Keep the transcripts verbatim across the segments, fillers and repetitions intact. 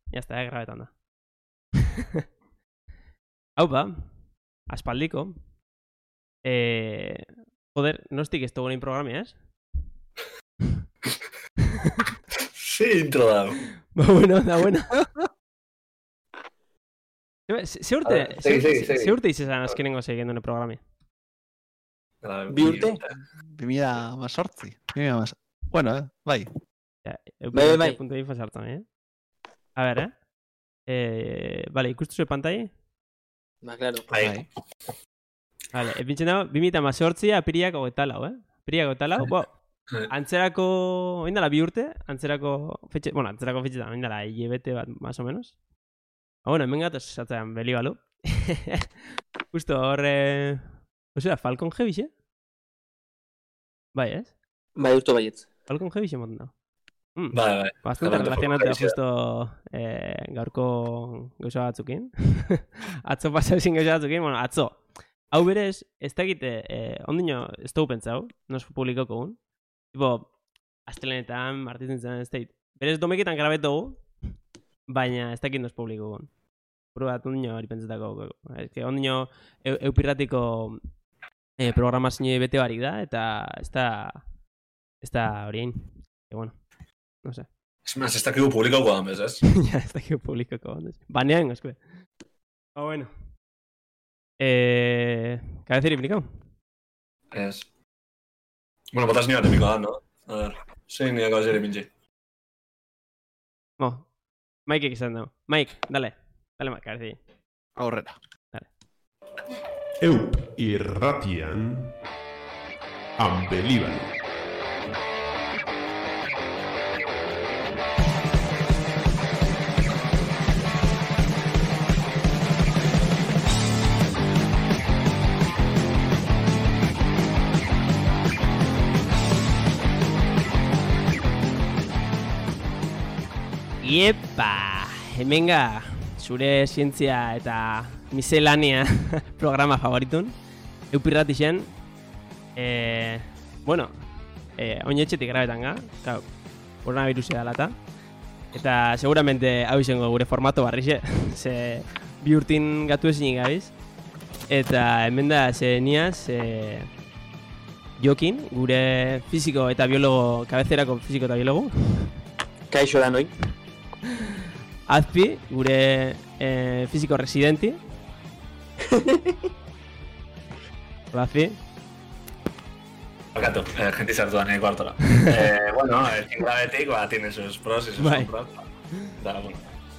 Ya está, eh, grabetan da. Hau ba, aspaldiko. Eh, joder, nostik ez dugu nahin programia, ez? Sí, intro dago. Ba, bueno, da bueno. Ze urte, ze urte izan azkenengo segien dune programia? Bi urte? Bi mila mazortzi. Bueno, eh, bai. Bai, bai. Punto info sartan, eh? A ver, eh? Eh, vale, ikustu zuen pantai? Ba, claro. Bai. Vale, epintzen dago, bi mila mazortzi apiriak hogeita lau, eh? Apiriak hogeita lau, bo, antzerako, oindala bi urte, antzerako fetxe, bueno, antzerako fetxe da, oindala hilebete bat, más o menos. Ah, bueno, hemen gatoz esatzean beli balu. Justo horre... Osea, Falcon Heavy, eh? Bai, ez? Bai, justo baietz. Falcon Heavy moten dago. Mm. Bai, bai. Bastante relacionatea justo eh, gaurko gauza batzukin. Atzo pasazin gauza batzukin, bueno, atzo. Hau berez, ez da egite, eh, ondino, ez dugu pentsau, nos publikoko un. Tipo, astelenetan, martitzen zen, ez da egite. Berez, domeketan grabet dugu, baina ez da egite nos publikoko un. Puru bat, ondino hori pentsetako. Ez que ondino eu, eupirratiko eh, programazio bete barik da, eta ez da, ez da horien. Que bueno, no sé. Es más, ez dakigu publikoko da, bez, ez? Ja, ez dakigu publikoko da. Banean, eskue. Ah, bueno. Eh, cabecera implicado. Ez. Bueno, botas ni bat epiko da, no? A ver, zein nire cabecera ipintzi. Mo, Mike izan dago. Mike, dale. Dale, Mike, cabecera. Aurrera. Dale. Eup irratian Unbelievable. Iepa, hemenga, zure zientzia eta miscelánea programa favoritun. Eupirratixen, eh, bueno, eh, oinetxetik grabetan ga, kau, koronavirusia dalata. Eta seguramente hau izango gure formato barrixe, ze bi urtin gatu ezinik gabiz. Eta hemen da, ze niaz, eh, Jokin, gure fisiko eta biologo, kabezerako fisiko eta biologo. Kaixo da noi. Azpi, gure eh, fisiko residenti. Hola, Azpi. Bakatu, eh, gente sartu da nire kuartora. eh, bueno, el cingrabetik, ba, tiene sus pros y sus bai. contras. Da, bueno.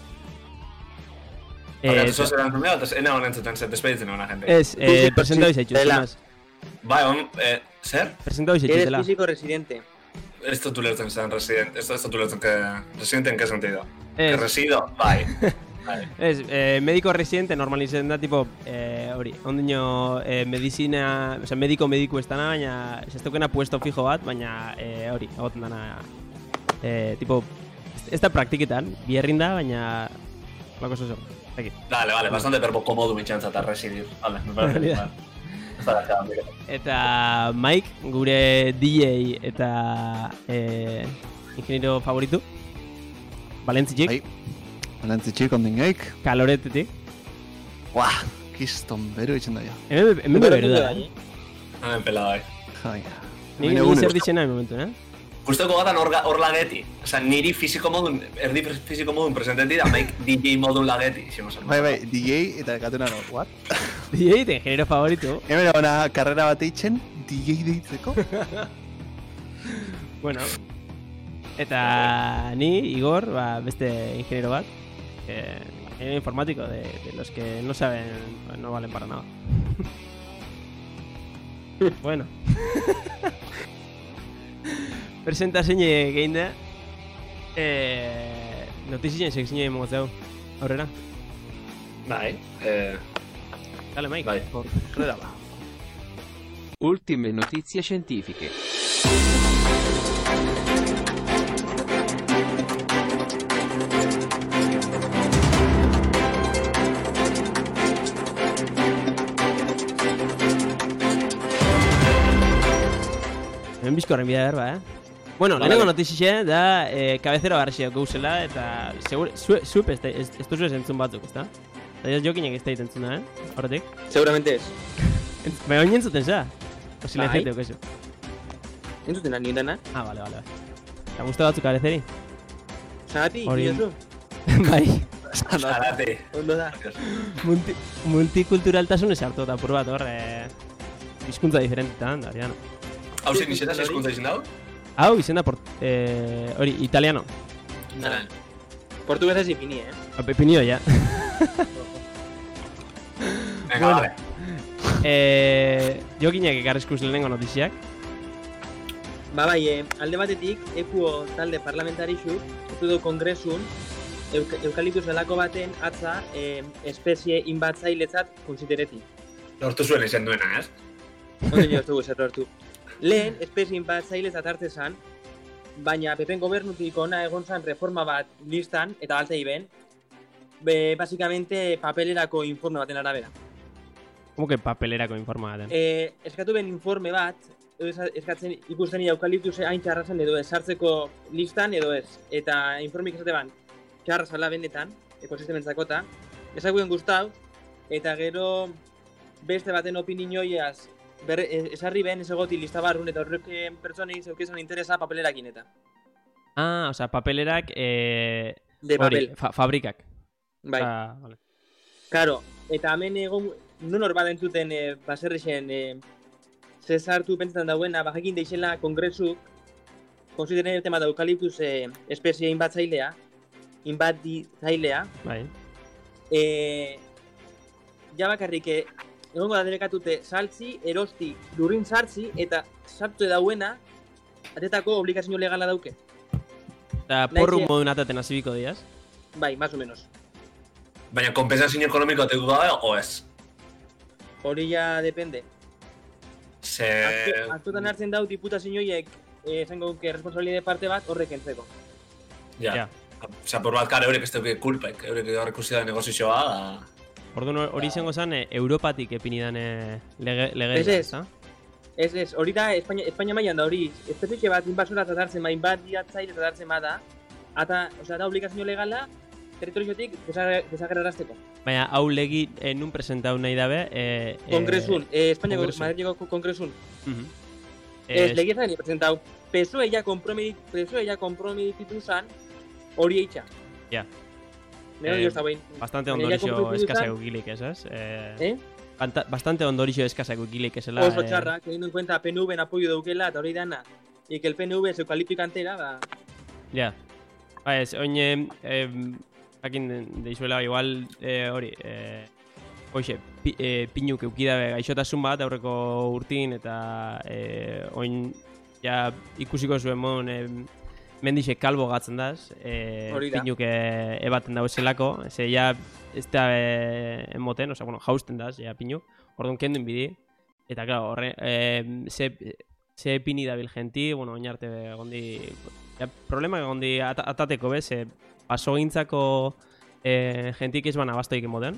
Eh, Bakatu, zoz eran zumeo, entonces, ena honen zuten zet despeditzen una gente. Ez, eh, presentau izaitu, zunaz. Bai, on, eh, zer? Presentau izaitu, Eres zela. físico residente. Esto tú le zen zen residente, esto esto tú le zen que... ¿Residente en qué sentido? Ez. Que resido, bai. Bai. Ez, eh, médico residente normalizen da, tipo, eh, hori, ondino eh, medicina, o sea, médico mediku ez dana, baina, ez teukena puesto fijo bat, baina, eh, hori, egoten dana, eh, tipo, ez da praktiketan, bierrin da, baina, lako zozo, aquí. Dale, vale, bastante perbo komodu mitxantza eta residir. Vale, me parece, Realidad. vale. Ez da gaztean, mire. Eta Mike, gure D J eta eh, ingeniero favoritu, Valentzitik, Bai. Balantzitxik ondingeik. kaloretetik. Buah, kiston beru itxen da ja. Hemen hemen beru da, eh? Hemen pela bai. Jai. Ni, Hemen ni egun zer eusko. ditxena momentu, eh? Gustoko gatan hor lageti. Osa, niri fiziko modun, erdi fiziko modun presenteti da maik D J modun lageti. Bai, bai, D J eta katuna no, what? D J eta ingeniero favoritu. Hemen ona karrera bat eitzen, D J deitzeko. Bueno. Eta ni, Igor, ba, beste ingeniero bat. Eh, ingeniero informático de, de los que no saben, no valen para nada. Bueno. Presentazioa egin da. Eh, notizien sekzioa emango zeu. Aurrera. Bai, eh... Dale, Mike. Bai. Karrera ba. Ultime notizie scientifiche. Hemen bizkorren bidea berba, eh? Bueno, lehenengo notizie da eh, kabezero garrasiak gauzela, eta segure, zu, zup ez, ez, ez duzu ez entzun batzuk, ezta? Eta ez jokinek ez da entzuna, eh? Horretik? Seguramente ez. Baina oin entzuten za? O silenciate, Bai. okazu? Entzuten ari nindana? Ah, bale, bale. Eta guztu batzuk kabezeri? Zagati, Hori- diozu? Bai. Zarate. Ondo da. Multi, multikulturaltasun esartu eta pur bat hor, eh, hizkuntza diferentetan, da, Ariano. Hau zen izena, eskuntza izin dau? Hau, izena, port, eh, hori, italiano. Nara. Portuguesa ez ipini, eh? A Pepinio, ya. Venga, Bueno. vale. eh, jokinek ekarrizkuz lehenengo notiziak. Ba bai, eh, alde batetik, ekuo talde parlamentarixu, ez du kongresun, euk eukaliptus zelako baten atza eh, espezie inbatzailetzat konsidereti. Lortu zuen izan duena, ez? Ondo jo, ez dugu zer lortu. Lehen, espezie inbatzailetzat arte zan, baina Pepen gobernutik ona egon zan reforma bat listan, eta altei ben, be, basikamente papelerako informe baten arabera. Como que papelerako informa baten? Eh, eskatu ben informe bat, ez- eskatzen ikusten eukaliptuse hain txarra zen edo ez sartzeko listan edo ez. Eta informik esate ban, txarra zala benetan, ekosistementzakota, ezaguen gustau, eta gero beste baten opinioiaz berre, eh, esarri ben ez egoti lista barrun eta horrek eh, pertsonei zeukezan interesa papelerakin eta. Ah, o sea, papelerak, eh, De hori, papel. fa fabrikak. Bai. Ah, vale. Karo, eta hemen egon, non hor badentzuten e, baserrixen e, ze sartu pentsetan dauena, bajakin deixela kongresuk, konsideren el tema da eukaliptus e, espezie inbatzailea, inbatzailea, Bai. e, ja bakarrik e, egongo da debekatute saltzi, erosti, lurrin sartzi, eta sartu dauena, atetako obligazio legala dauke. Eta Nahi porru que- modun ataten azibiko diaz. Bai, más o menos. Baina kompensazio ekonomiko tegu gabe, o ez? Hori ja depende. Ze... Asko- Askotan hartzen dau diputazioiek eh, esango que responsabilidade parte bat horrek entzeko. Ja. Ja. Osea, por bat, kare, horrek ez duke kulpek. Horrek horrek usi da negozioa da... Orduan hori izango zen, eh, Europatik epinidan eh, lege, lege Ez ez. ezta? Ez ez, hori da Espainia, Espainia mailan da hori, espezie bat inbasora tratartzen ma, inbat diatzaile tratartzen ma da, eta, osea, da obligazio legala, territoriotik desagerrarazteko. Baina hau legi eh, nun presentau nahi dabe. Eh, eh, Kongresun, eh, Espainiako, Kongresun. Madrileko kongresun. mhm. Ez, Eh, legi ezan presentau, P S O E ja komprometitu, P S O E ja komprometitu zan, hori eitxa. Ja. Nero Eh, dio zabein. Bastante Baina ja ondorixo konprometitu eskasa zan- egukilik, ez ez? Eh, Eh? banta- bastante ondorixo eskasa egukilik, ezela. Oso eh, txarra, teniendo en cuenta P N V en apoyo daukela, eta hori dana, y que el P N V es eucalipto kantera, ba, Ja. Ba ez, oin, eh, eh, jakin deizuela, igual, eh, hori, eh, hoxe, pi, eh, pinuk eukidabe gaixotasun bat aurreko urtin, eta eh, oin, ja, ikusiko zuen modun, eh, mendixe kalbo gatzen daz, eh, Hori da. pinuk eh, ebaten dago zelako, ze ja, ez da eh, emoten, osea, bueno, jausten daz, ja, pinuk, orduan kenduen bidi, eta, claro, horre, eh, ze, ze pini dabil genti, bueno, oin arte gondi, ja, problema gondi at atateko bez, eh, basogintzako eh, gentik ez bana bastoik emoten,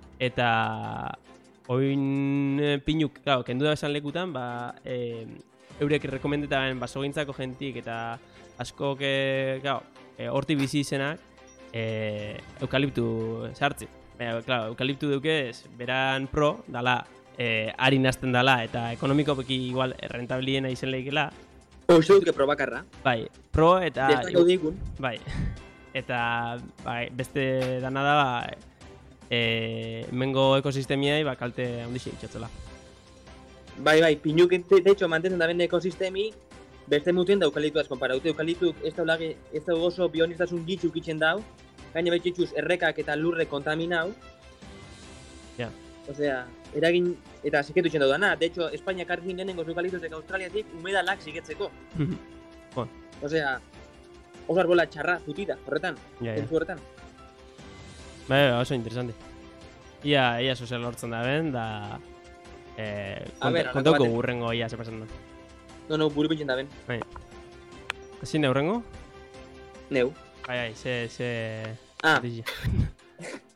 eta oin eh, pinuk, claro, kendu da besan lekutan, ba, eh, eurek rekomendetaben basogintzako gentik eta askok, eh, claro, eh, horti bizi izenak, eh, eukaliptu sartzi. Baina, claro, eukaliptu dukez, beran pro, dala, eh, harin hasten dala, eta ekonomikoki igual rentabiliena izen lehikela, oso duke probakarra. bai, pro eta... Destako dikun. Bai, eta bai, beste dana da, ba, e, mengo ekosistemiai ba, kalte handixe itxotzela. Bai, bai, pinuk, de, de hecho, mantentzen da bende ekosistemi, beste mutuen da eukaliptuaz konparaute. Eukaliptuk ez da ulage, ez da oso bionistasun gitxuk itxen dau, gaine betxitxuz errekak eta lurre kontaminau. Ja. Osea, eragin, eta ziketu itxen dau dana. De hecho, Espainiak hartin lehenengo eukaliptusek Australiatik humedalak ziketzeko. Bon. Osea, oso arbola txarra zutita, horretan, Ja, ja. zentzu horretan. Bai, bai, oso interesante. Ia, ia sozial lortzen da ben, da... Eh, A konta, ber, alako kontauko baten. urrengo ia, ze pasan da. No, no, buru pintzen da ben. Ezin da urrengo? Neu. Bai, bai, ze... ze... Ah, notizia.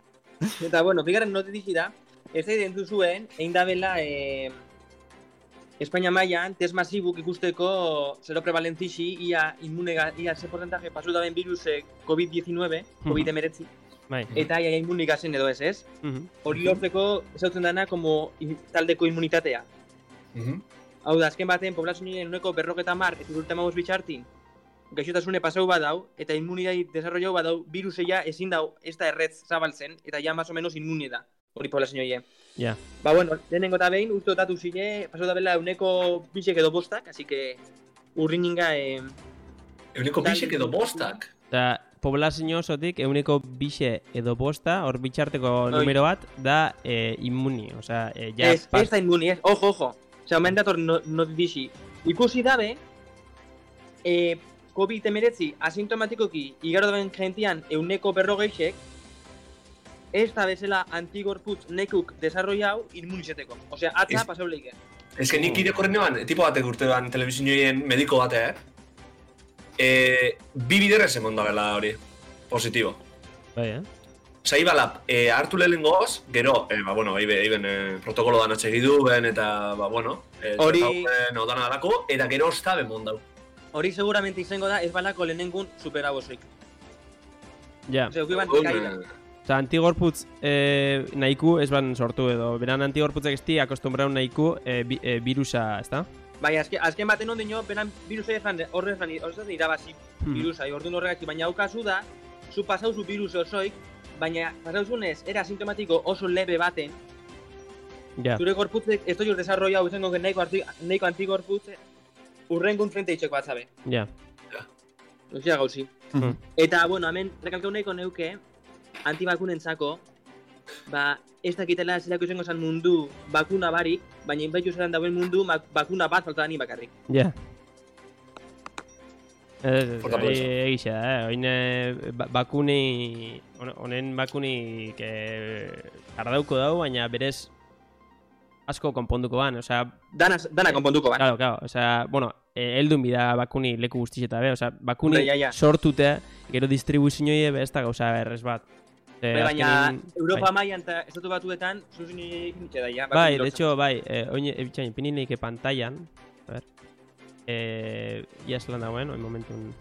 eta bueno, bigarren notizia da, ez da identu zuen, egin dabela, eh, Espainia mailan, test masibuk ikusteko zero prevalentixi, ia inmunega, ia ze porcentaje pasu daben viruse covid diecinueve, covid hemeretzi, Bai. eta ia inmunika zen edo ez, ez? Mhm. Hori lortzeko ezautzen dana como in- taldeko inmunitatea. Hau da, azken baten, poblazioen uneko berroketa mar, eta urte amabos bitxartin, gaixotasune pasau badau, eta inmunidai desarrollau badau, viruseia ezin dau, ez da erretz zabaltzen, eta ja más o menos inmune da, hori poblazioie. Ja. Ba, bueno, lehenengo eta behin, uste otatu zile, pasau da bela uneko bisek edo bostak, así que urrininga... Eh, Euneko bisek edo bostak. Eta poblazio osotik euneko bixe edo bosta, hor bitxarteko Oi. numero bat, da eh, immuni. Osea, eh, ja... ez, ez da inmuni, ez, ojo, ojo. Osea, omen dator no, no dixi. Ikusi dabe, eh, covid hemeretzi asintomatikoki igaro daben gentian euneko berrogeixek, ez da bezala antigorputz nekuk desarrollau inmunizeteko. Osea, atza Ez- pasau leike. Ez que nik irakorren eban, tipo batek urte ban telebizioen mediko batek, eh, bi biderrez emon da bela hori, positibo. Bai, eh? Osa, ibala, eh, hartu lehenengoz, gero, eh, ba, bueno, ibe, iben eh, protokolo dan atsegidu ben, eta, ba, bueno, eh, Hori- zertaupen odana dalako, eta gero osta ben mondau. Hori seguramente izango da, ez balako lehenengun superabosoik. Ja. Osea, ukiban Orduan, kaida. eh, Osa, antigorputz eh, nahiku ez ban sortu edo, beran antigorputzak esti akostumbraun nahiku eh, bi, eh, virusa, ezta? Bai, azken, azken baten ondino, beran virusea ezan, horrez ban, horrez irabazi Hmm. virusa, ordun horregaki, baina hau kasu da, zu pasauzu virus osoik, baina pasauzunez, era asintomatiko oso lebe baten, Ja. zure gorputzek ez doiur desarrollau izango gen nahiko, arti, nahiko antigorputze urrengun frente itxeko batzabe. Ja. Osea gauzi. Mhm. Eta, bueno, hemen rekalkau nahiko neuke, antibakunentzako, ba, ez dakitela zelako izango zen mundu bakuna barik, baina inbaitu zelan dauen mundu mak- bakuna bat falta dani bakarrik. Ja. Ez, ez, Porta hori bolsa. egisa, eh? Oin eh, ba- bakuni, hon- honen bakuni que ardauko dau, baina berez asko konponduko ban, osea, Dana, dana konponduko bat. claro, claro, osea, bueno, eh, heldun bida bakuni leku guztixeta be, osea, bakuni Hombre, ja, ja. sortute, gero distribuzioie be ez da gauza berrez bat. Eh, Bai, baina azkenin- Europa bai. mailan eta estatu batuetan zuzin ikinitxe da, ja. Bai, bakuni de lortzen. hecho, bai, eh, oin, ebitxain, ipinin leike pantailan, a ver, eh, ia zelan dagoen, oin momentun,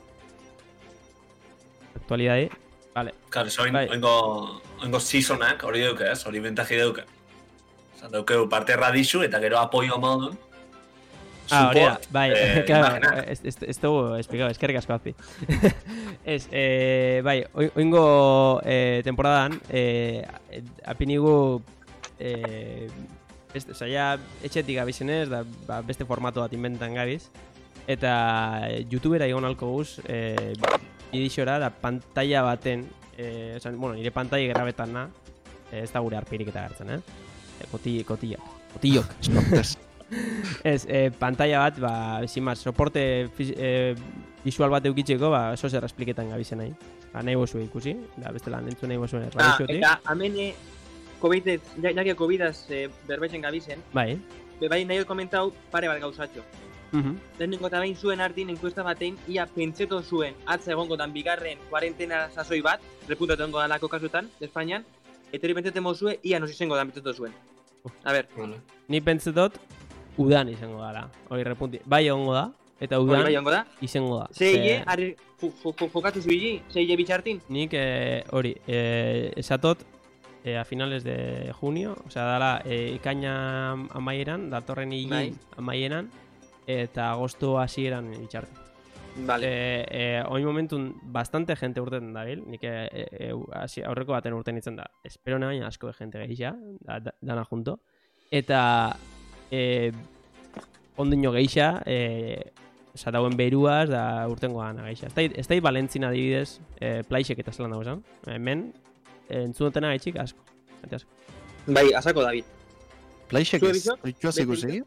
aktualidade, vale, Claro, oin, Bai. oingo, oingo seasonak, hori duke, ez? Hori bentaji duke. Osa, daukeu parte radizu eta gero apoio modun. ah, hori da, Support, bai, eh, claro, imaginak. ez, ez, ez dugu esplikau, eskerrik asko hazi. Ez, eh, bai, oi- oingo eh, temporadan, eh, apinigu, eh, beste, oza, ja, etxetik gabizenez, da, ba, beste formato bat inventan gabiz, eta youtubera igon alko guz, eh, bidixora, da pantalla baten, eh, oza, bueno, nire pantalla grabetan na, eh, ez da gure arpirik eta gartzen, eh? Eh, Koti, kotillak, kotillok. Sortez. Ez, eh, pantalla bat, ba, sin más, soporte fiz- eh, visual bat eukitzeko, ba, oso zer espliketan gabizen nahi. Ba, nahi bozue ikusi, da beste lan entzun nahi bozuen Ah, erradixotik. eta hemen COVID, ja, ja que COVIDaz eh, berbaitzen gabizen, Bai. be bai nahi komentau pare bat gauzatxo. Mhm. Lehenengo eta behin zuen artin enkuesta batein, ia pentseto zuen atza egongo dan bigarren kuarentena sasoi bat, repuntatu egongo dalako kasutan, Espainian, eta hori pentsete mozue, ia nos izango dan pentseto zuen. A ber, Vale. Ni pentsetot, udan izango dala. Hori repunti. Bai egongo da, eta hori udan bai egongo da. izango da. Zeile, Ze- arri, jokatu zuili, zeile bitxartin. Nik eh, hori, eh, esatot eh, a finales de junio, osea, dala eh, ikaina amaieran, datorren hili Bai. amaieran, eta agosto hasieran itxarte. Vale. Eh, eh, oin momentun bastante gente urten dabil, nik eh, eh, hasi- aurreko baten urten itzen da. Espero baina asko de gente geixa, da, da, dana junto. Eta eh, ondino geixa, eh, oza, dauen beruaz, da urtengoan geixa. Ez da, ez da Valentzin adibidez, eh, plaixek eta zelan dago esan. Hemen, eh, entzunotena gaitxik asko. Eta asko. Bai, asako David. Plaixek Zure ez, bizok? itxuaz Beste ikusi.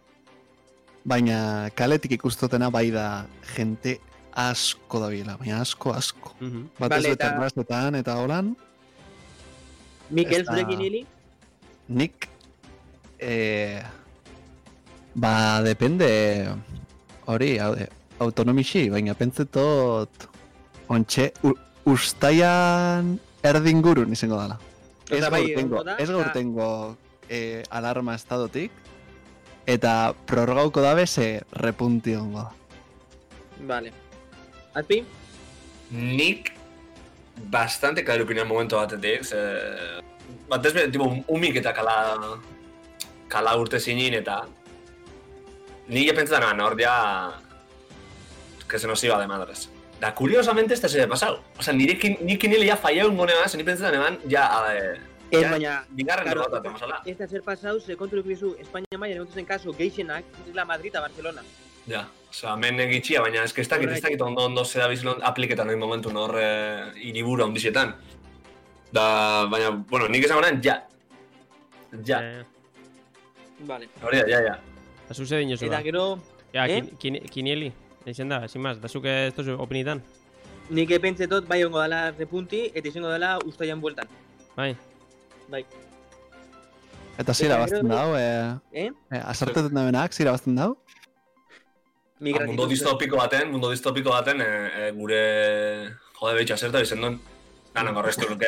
Baina kaletik ikustotena bai da jente asko dabiela, baina asko, asko. Mhm. Batez Vale, be eta- terrazetan eta holan, Mikel, Ez da- zurekin hili? nik eh, ba, depende hori, hau- eh, autonomixi, baina pentsetot ontxe, u- ustaian erdingurun izango dala. Ez Osea, bai, gaurtengo, egongo da, ez eta- gaurtengo eh, alarma estadotik, Eta prorrogauko dabe ze repunti ongo. Vale. Azpi? Nik bastante klarukinen momentu batetik, ze... Batez bere, tipo, umik eta kala... Kala urte zinin eta... Nik ya pentsetan hor ya... Que se nos iba de madres. Da, curiosamente, este se ha pasado. O sea, nirekin, nirekin hile ya falleu un gone más, ni pentsetan eman, ya... Eh, Ez ya, baina... bigarren claro, derrota, tenemos ala. Ez da zer pasau, ze kontu dukizu Espainia maian egon zen kaso geixenak, la Madrid eta Barcelona. Ja, osea, hemen egitxia, baina ez que ez dakit, ez dakit ondo ondo zera bizilon apliketan nahi momentu hor eh, iribura ondizietan. Da, baina, bueno, nik esan honen, ja. Ja, Eh, Vale. hori da, ja, ja. da zuze dinozu Eta da. gero, Ja, eh? kin- kin- kinieli, eixen da, sin más, da zuke ez tozu opinitan. nik epentzetot bai ongo dela repunti, eta izango dela ustaian bueltan. Bai, Bai. Eta zira Eta bazten gero- dau, eh, Eh? eh, azartetan dabenak, zira bazten dau? Mi Ah, mundo gratitud. distopiko baten, mundo distopiko baten, e, e, gure jode behitxa zerta bizen duen. Ganan gorreztu luke...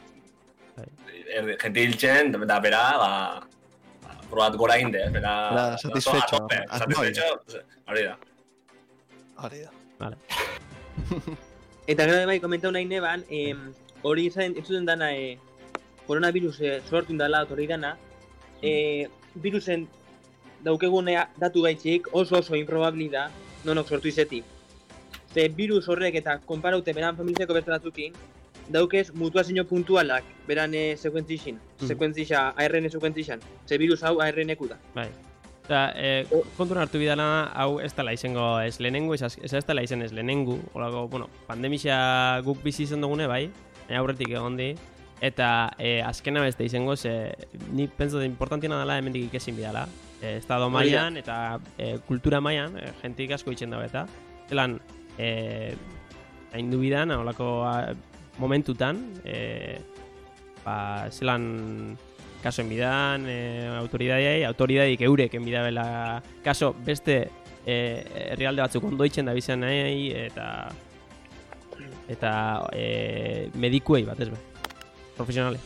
Gente hiltzen, da bera, ba... ba, probat gora inde, eh, bera... Bera, satisfecho, a tope, asmoia. satisfecho, hori da. Hori da. vale. Eta gero bai komentau nahi neban, em, hori izan entzuten dana e, koronavirus e, sortu indala, hori dana, e, virusen daukegunea datu gaitxik oso oso improbabli da nonok sortu izetik. Ze virus horrek eta konparaute beran familiako beste batzukin, daukez mutuazio puntualak beran e, sekuentzixin, Mhm. sekuentzixa, A R N sekuentzixan. Ze virus hau A R N-eku da. Bai. Eta, eh, O- kontuan hartu bidala, hau ez dela izango ez lehenengu, ez, az- ez ez dela izen ez lehenengu, holako, bueno, pandemisia guk bizi izan dugune, bai, baina aurretik egon di, eta eh, azkena beste izango, ze, ni pentsa da importantiena dela hemendik ikesin bidala, eh, estado Hori da. mailan eta eh, kultura mailan, eh, jentik asko itzen dago eta, zelan, eh, hain du bidan, holako ah, momentutan, eh, ba, zelan, kasoen bidan, eh, autoridadei, autoridadik eurek enbidabela kaso beste eh, herrialde batzuk ondoitzen da bizan nahi eta eta eh, medikuei batez be, profesionale.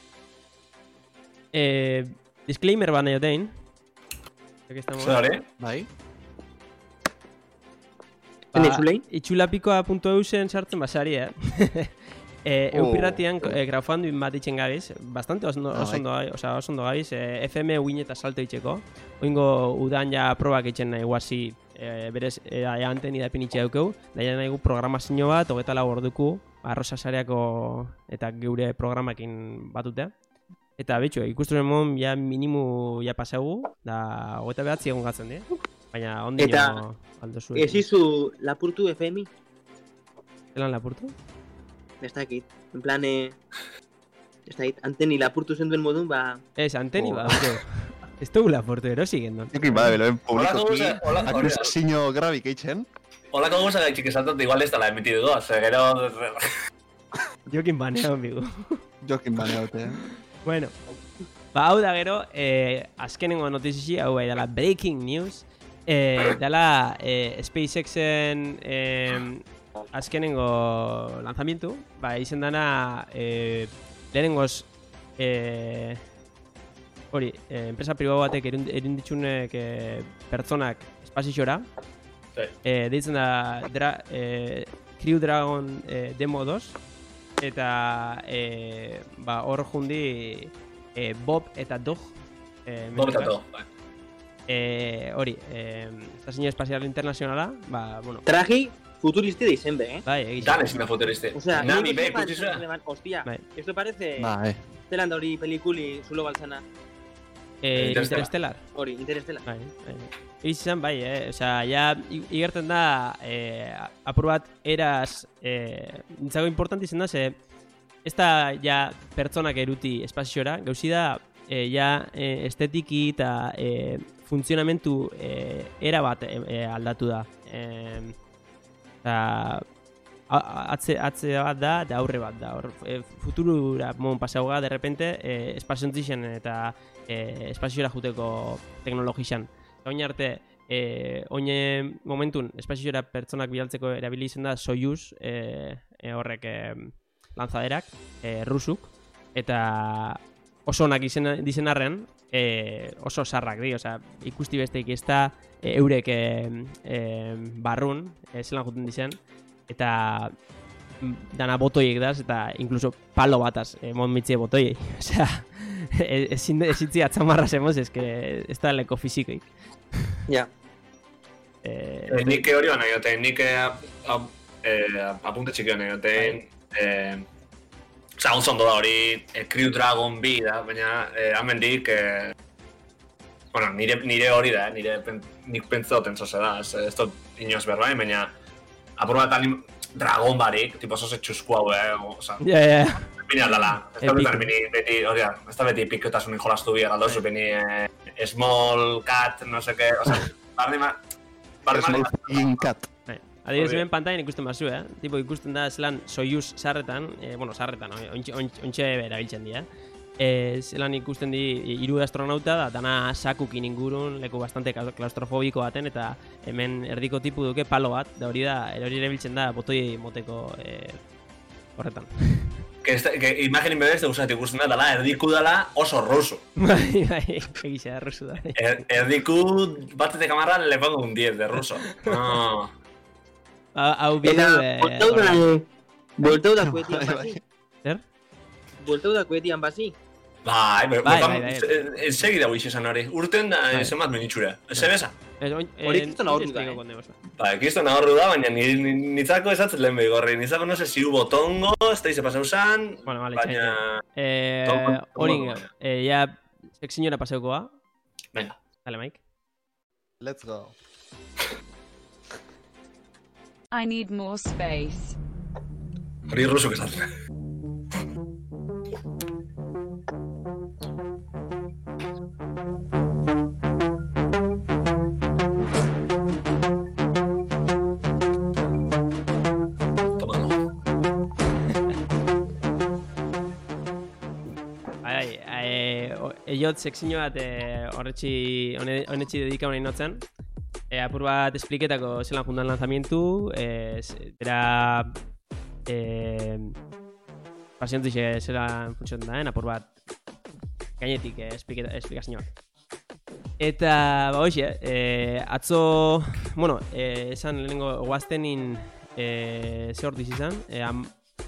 Eh, disclaimer bat nahi otein. Aquí estamos. Zer hori? Bai? Hene zulein? itxulapikoa.eusen sartzen basari, eh? eh Oh. Eupirratian eh, crowdfunding bat itxen gabiz, bastante oso ondo, Ah, oso ondo, osea, oso ondo gabiz, eh, F M uin eta salto itxeko. Oingo udan ja probak itxen nahi guazi, eh, berez, eh, anten idapin itxe daukeu, daia nahi gu programazio bat, hogeta lau orduku, arrosa sareako eta geure programakin batutea. Eta betxu, ikusten mon ja minimu ja pasau, da hogeta behatzi egon gatzen die. Baina ondino Eta aldo zuen. Ez izu lapurtu F M I? Zelan lapurtu? Ez dakit, en plan, eh, ez dakit, anteni lapurtu zen duen modun, ba... Ez, anteni Oh. bat, dute. Ez dugu lapurtu, erosi gendon. Jokin bada, beloen publikoki, Holako gauza- hola- hori da. akusazio grabik eitzen. Holako gauza gaitxik esatot igual ez dela emitidu doa, ze gero... Jokin banea honbigu. Jokin bane haute, eh? Bueno, ba, hau da gero, eh, azkenengo notizisi, hau bai, dela breaking news, eh, dela eh, SpaceXen eh, azkenengo lanzamientu, ba, izen dana eh, lehenengoz eh, hori, eh, enpresa pribatu batek erun- erunditzunek eh, pertsonak espazixora, Sí. eh, deitzen da dra, eh, Crew Dragon eh, Demo dos, eta eh, ba, hor jundi eh, Bob eta Dog eh, Borta menukaz. to, bai. Eh, hori, eh, Estazione Espazial Internazionala, ba, bueno, Traji futuristi da izen be, eh? bai, egitxe. Dan ezin da futuriste. O sea, Nani nik be, uste bat ikusi zuen. esaten eban, hostia, Bai. esto parece Ba, eh. zelan da hori pelikuli zulo baltzana, Eh, Interstellar. Interstellar. hori, interestela. Bai, bai. Izan bai, eh? Osea, ja, i- igerten da, eh, apur bat, eraz, eh, nintzago importanti izan da, ze, ez da, ja, pertsonak eruti espaziora, gauzi da, eh, ja, eh, estetiki eta eh, funtzionamentu eh, era bat eh, eh, aldatu da. Eh, eta, a- atze, atze bat da, eta aurre bat da. Hor, e, futurura mon pasauga, de repente, e, espaziontzixen eta e, espaziora juteko teknologixan. Oin arte, e, oine momentun, espaziora pertsonak bidaltzeko erabili izen da Soyuz e, e, horrek e, lanzaderak, e, rusuk, eta oso onak izen, dizen arren, e, oso sarrak di, osea, ikusti besteik ez da e, eurek e, e, barrun, e, zelan juten dizen, eta dana botoiek daz, eta inkluso palo bataz, e, mon mitzie botoiei, osea, ezin ezitzi atzamarra zemoz, ez que ez da leko fizikoik. Ja. Eh, nik hori baina joten, nik apunte txiki baina joten, oza, ondo ondo da hori, Crew Dragon bi da, baina hamendik, bueno, nire hori da, nire nik pentsauten zoze da, ez dut inoz berbain, baina apur bat dragon barik, tipo zoze txusku hau, oza, bine aldala, ez da beti, beti, hori da, ez da beti pikotasunin jolastu bi egaldozu, bini small cat, no seke, oza, barri ma, Small fucking cat. Adibidez hemen pantailan ikusten bazu, eh? Tipo ikusten da zelan Soyuz sarretan, eh, bueno, sarretan, ontxe erabiltzen dira. Eh, zelan ikusten di hiru astronauta da, dana sakukin ingurun, leku bastante klaustrofobiko baten, eta hemen erdiko tipu duke palo bat, da hori da, hori erabiltzen da botoi moteko eh, horretan. Que, que imagenin bebez de gustat ikusten da, dala, erdiku dala oso rusu. Bai, bai, egizea, rusu da. Er, erdiku batetek amarra le pongo un diez de ruso. No. Hau bidu... Volteu da... Volteu da kuetian basi. Zer? Volteu da kuetian basi. Bai, bai, ensegi dago izan hori. Urten da, esen bat menitxura. Eze besa? Hori kiston ahorru da, eh? Bai, kiston ahorru da, baina nitzako esatzen lehen behigorri. Nitzako no se si hubo tongo, ez da ize pasau zan, bueno, vale, baina... Hori, ya, seksiñora paseukoa. Venga. Dale, Mike. Let's go. I need more space. Hori ruso esatzen. Eiot sekzio bat horretxi honetxi dedika honein notzen. E, apur bat espliketako zelan jundan lanzamientu, e, bera e, pasiontu xe zelan funtzionetan daen, apur bat gainetik e, esplikazioak. Eta, ba hoxe, e, atzo, bueno, e, esan lehenengo guaztenin e, ze hortiz izan, e, am,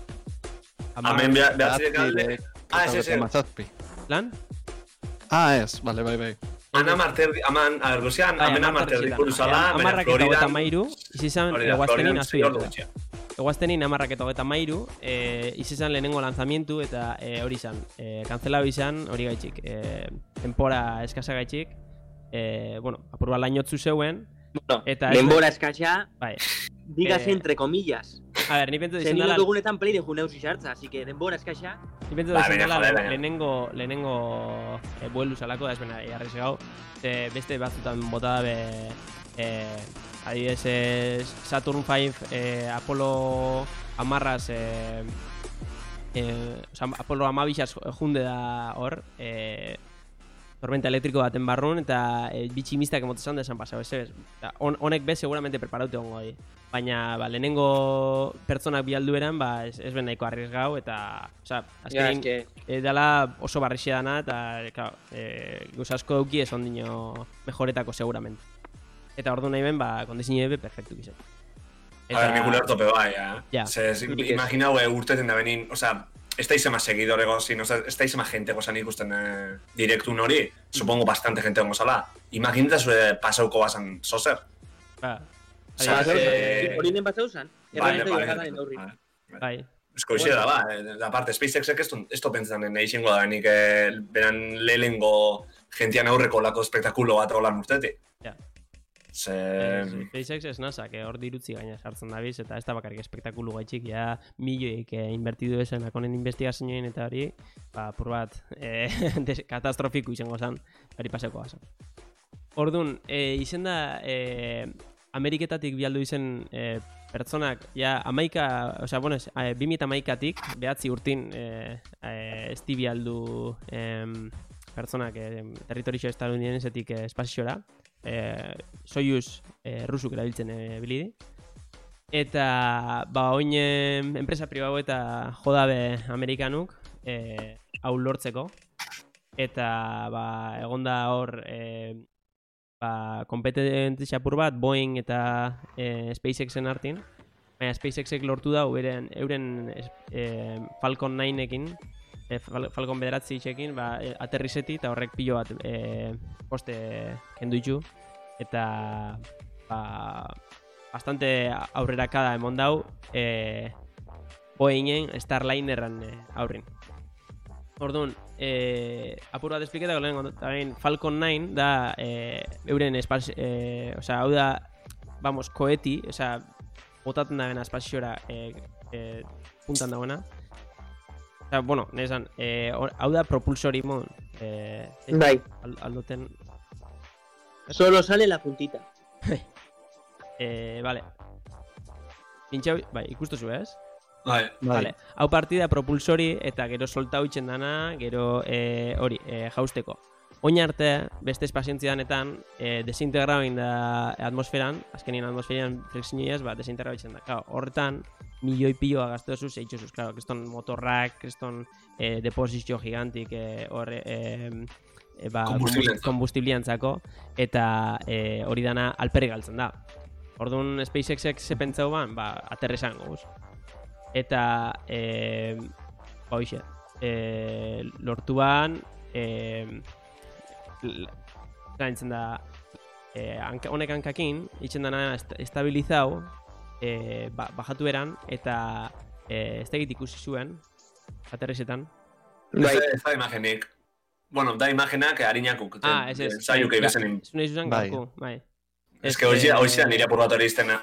Amen behatzi dekalde. Ah, ez, ez, ez. Lan? Ah, ez, bale, bai, bai. Ana marterdi, aman, agergozian, amena marterdi kuruzala, baina Floridan... Amarrak eta hogeta mairu, izizan eguaztenin azu dira. Eguaztenin amarrak eta hogeta mairu, izizan lehenengo lanzamientu eta hori izan. Kanzelau izan, hori gaitxik. Tempora eskasa gaitxik. Bueno, apur bat lainotzu zeuen. Bueno, denbora eskasa, digas entre comillas. A ver, ni pentsu dizien dela... Zenilo dugunetan play de juneu zizartza, así que denbora eskasa... Ni pentsu dizien dela lehenengo... Lehenengo... E, buelu salako da ez bena, jarri segau. E, beste batzutan bota dabe... E, adibidez, e, Saturn cinco, e, Apollo amarraz... E, e, oza, Apollo amabixaz junde da hor... E, tormenta elektriko baten barrun, eta e, bitxi mistak emotezan da esan pasau, ez ez. Honek be seguramente preparaute ongo hori. Baina, ba, lehenengo pertsonak bialdu eran, ba, ez, ez ben nahiko arriesgau, eta, oza, azkenin, ja, e, dala oso barrixia dana, eta, claro, e, guz asko dauki ez ondino mejoretako seguramente. Eta ordu nahi ben, ba, kondizini ebe perfektu gizet. A ver, nik ulertope bai, eh? Ja. Zez, imaginau e, urteten da benin, oza, estáis más seguidores gozin, o sea, estáis más gente gozan ikusten eh, direktun hori, supongo bastante gente gozala. Imagineta zure pasauko basan sozer. Ba. Hori den basau zan? Bai, bai, bai. Eskoizia da, ba. Da parte, SpaceXek esto pentsan neixengo da, nik beran lehengo gentian aurreko lako espektakulo bat holan urtetik. Ja. Ze... SpaceX ez nasa, que hor dirutzi gaina sartzen dabiz, eta ez da bakarrik espektakulu gaitxik, ja milioik eh, invertidu esan akonen investigazioen eta hori, ba, pur bat, eh, katastrofiku izango zan, hori paseko gazan. Orduan, eh, izen da, eh, Ameriketatik bialdu izen eh, pertsonak, ja, amaika, osea, bueno, eh, bimita amaikatik, behatzi urtin, eh, eh, ez di bialdu eh, pertsonak eh, territorixo estadounidensetik eh, espaziora, Eh, Soyuz eh, rusuk erabiltzen eh, bilidi. Eta ba oin eh, enpresa pribatu eta jodabe Amerikanuk eh, hau lortzeko. eta ba, egonda hor e, ba, kompetentzia apur bat Boeing eta e, SpaceXen artin, baina SpaceXek lortu da euren, euren e, Falcon nineekin, e, Falcon bederatzi itxekin, ba, e, aterrizeti eta horrek pilo bat e, poste kendu ditu, eta ba, bastante aurrerakada emon dau e, Boeingen Starlinerran e, aurrin. Orduan, eh, apur bat espliketako lehen, Falcon nine da eh, euren espazio, eh, osea, hau da, vamos, koeti, osea, botatzen da bena espaziora eh, eh, puntan dagoena. Osea, bueno, nesan, eh, hau da propulsori modun. Eh, bai. Aldoten... Solo sale la puntita. eh, vale. Pintxau, bai, ikustu ez? Bai. Vale. Hau partida propulsori eta gero soltau itzen dana, gero e, hori, e, jausteko. Oin arte, beste espazientzidanetan, e, desintegrau egin da atmosferan, azkenien atmosferian frikzioiaz, ba, desintegrau itzen da. Claro, horretan, milioi pilloa gaztu duzuz, eitxosuz, claro, kriston motorrak, kriston e, deposizio gigantik, e, horre, e, e, ba, kombustibliantzako, eta e, hori dana alperri galtzen da. Orduan, SpaceXek ze pentsau ban, ba, aterrizan goguz. Eta, eh, ba, hoxe, eh, lortuan, eh, gaintzen da, eh, anka, honek hankakin, itxen dana est estabilizau, eh, ba, bajatu eran, eta eh, ez da egit ikusi zuen, aterrizetan. Bai. Ez da imagenik. Bueno, da imagenak harinakuk. Ah, ez ez. Zaiuk egin bezenin. Ez nahi zuzan gaku, bai. Ez que hoxe da nire apur bat hori iztena.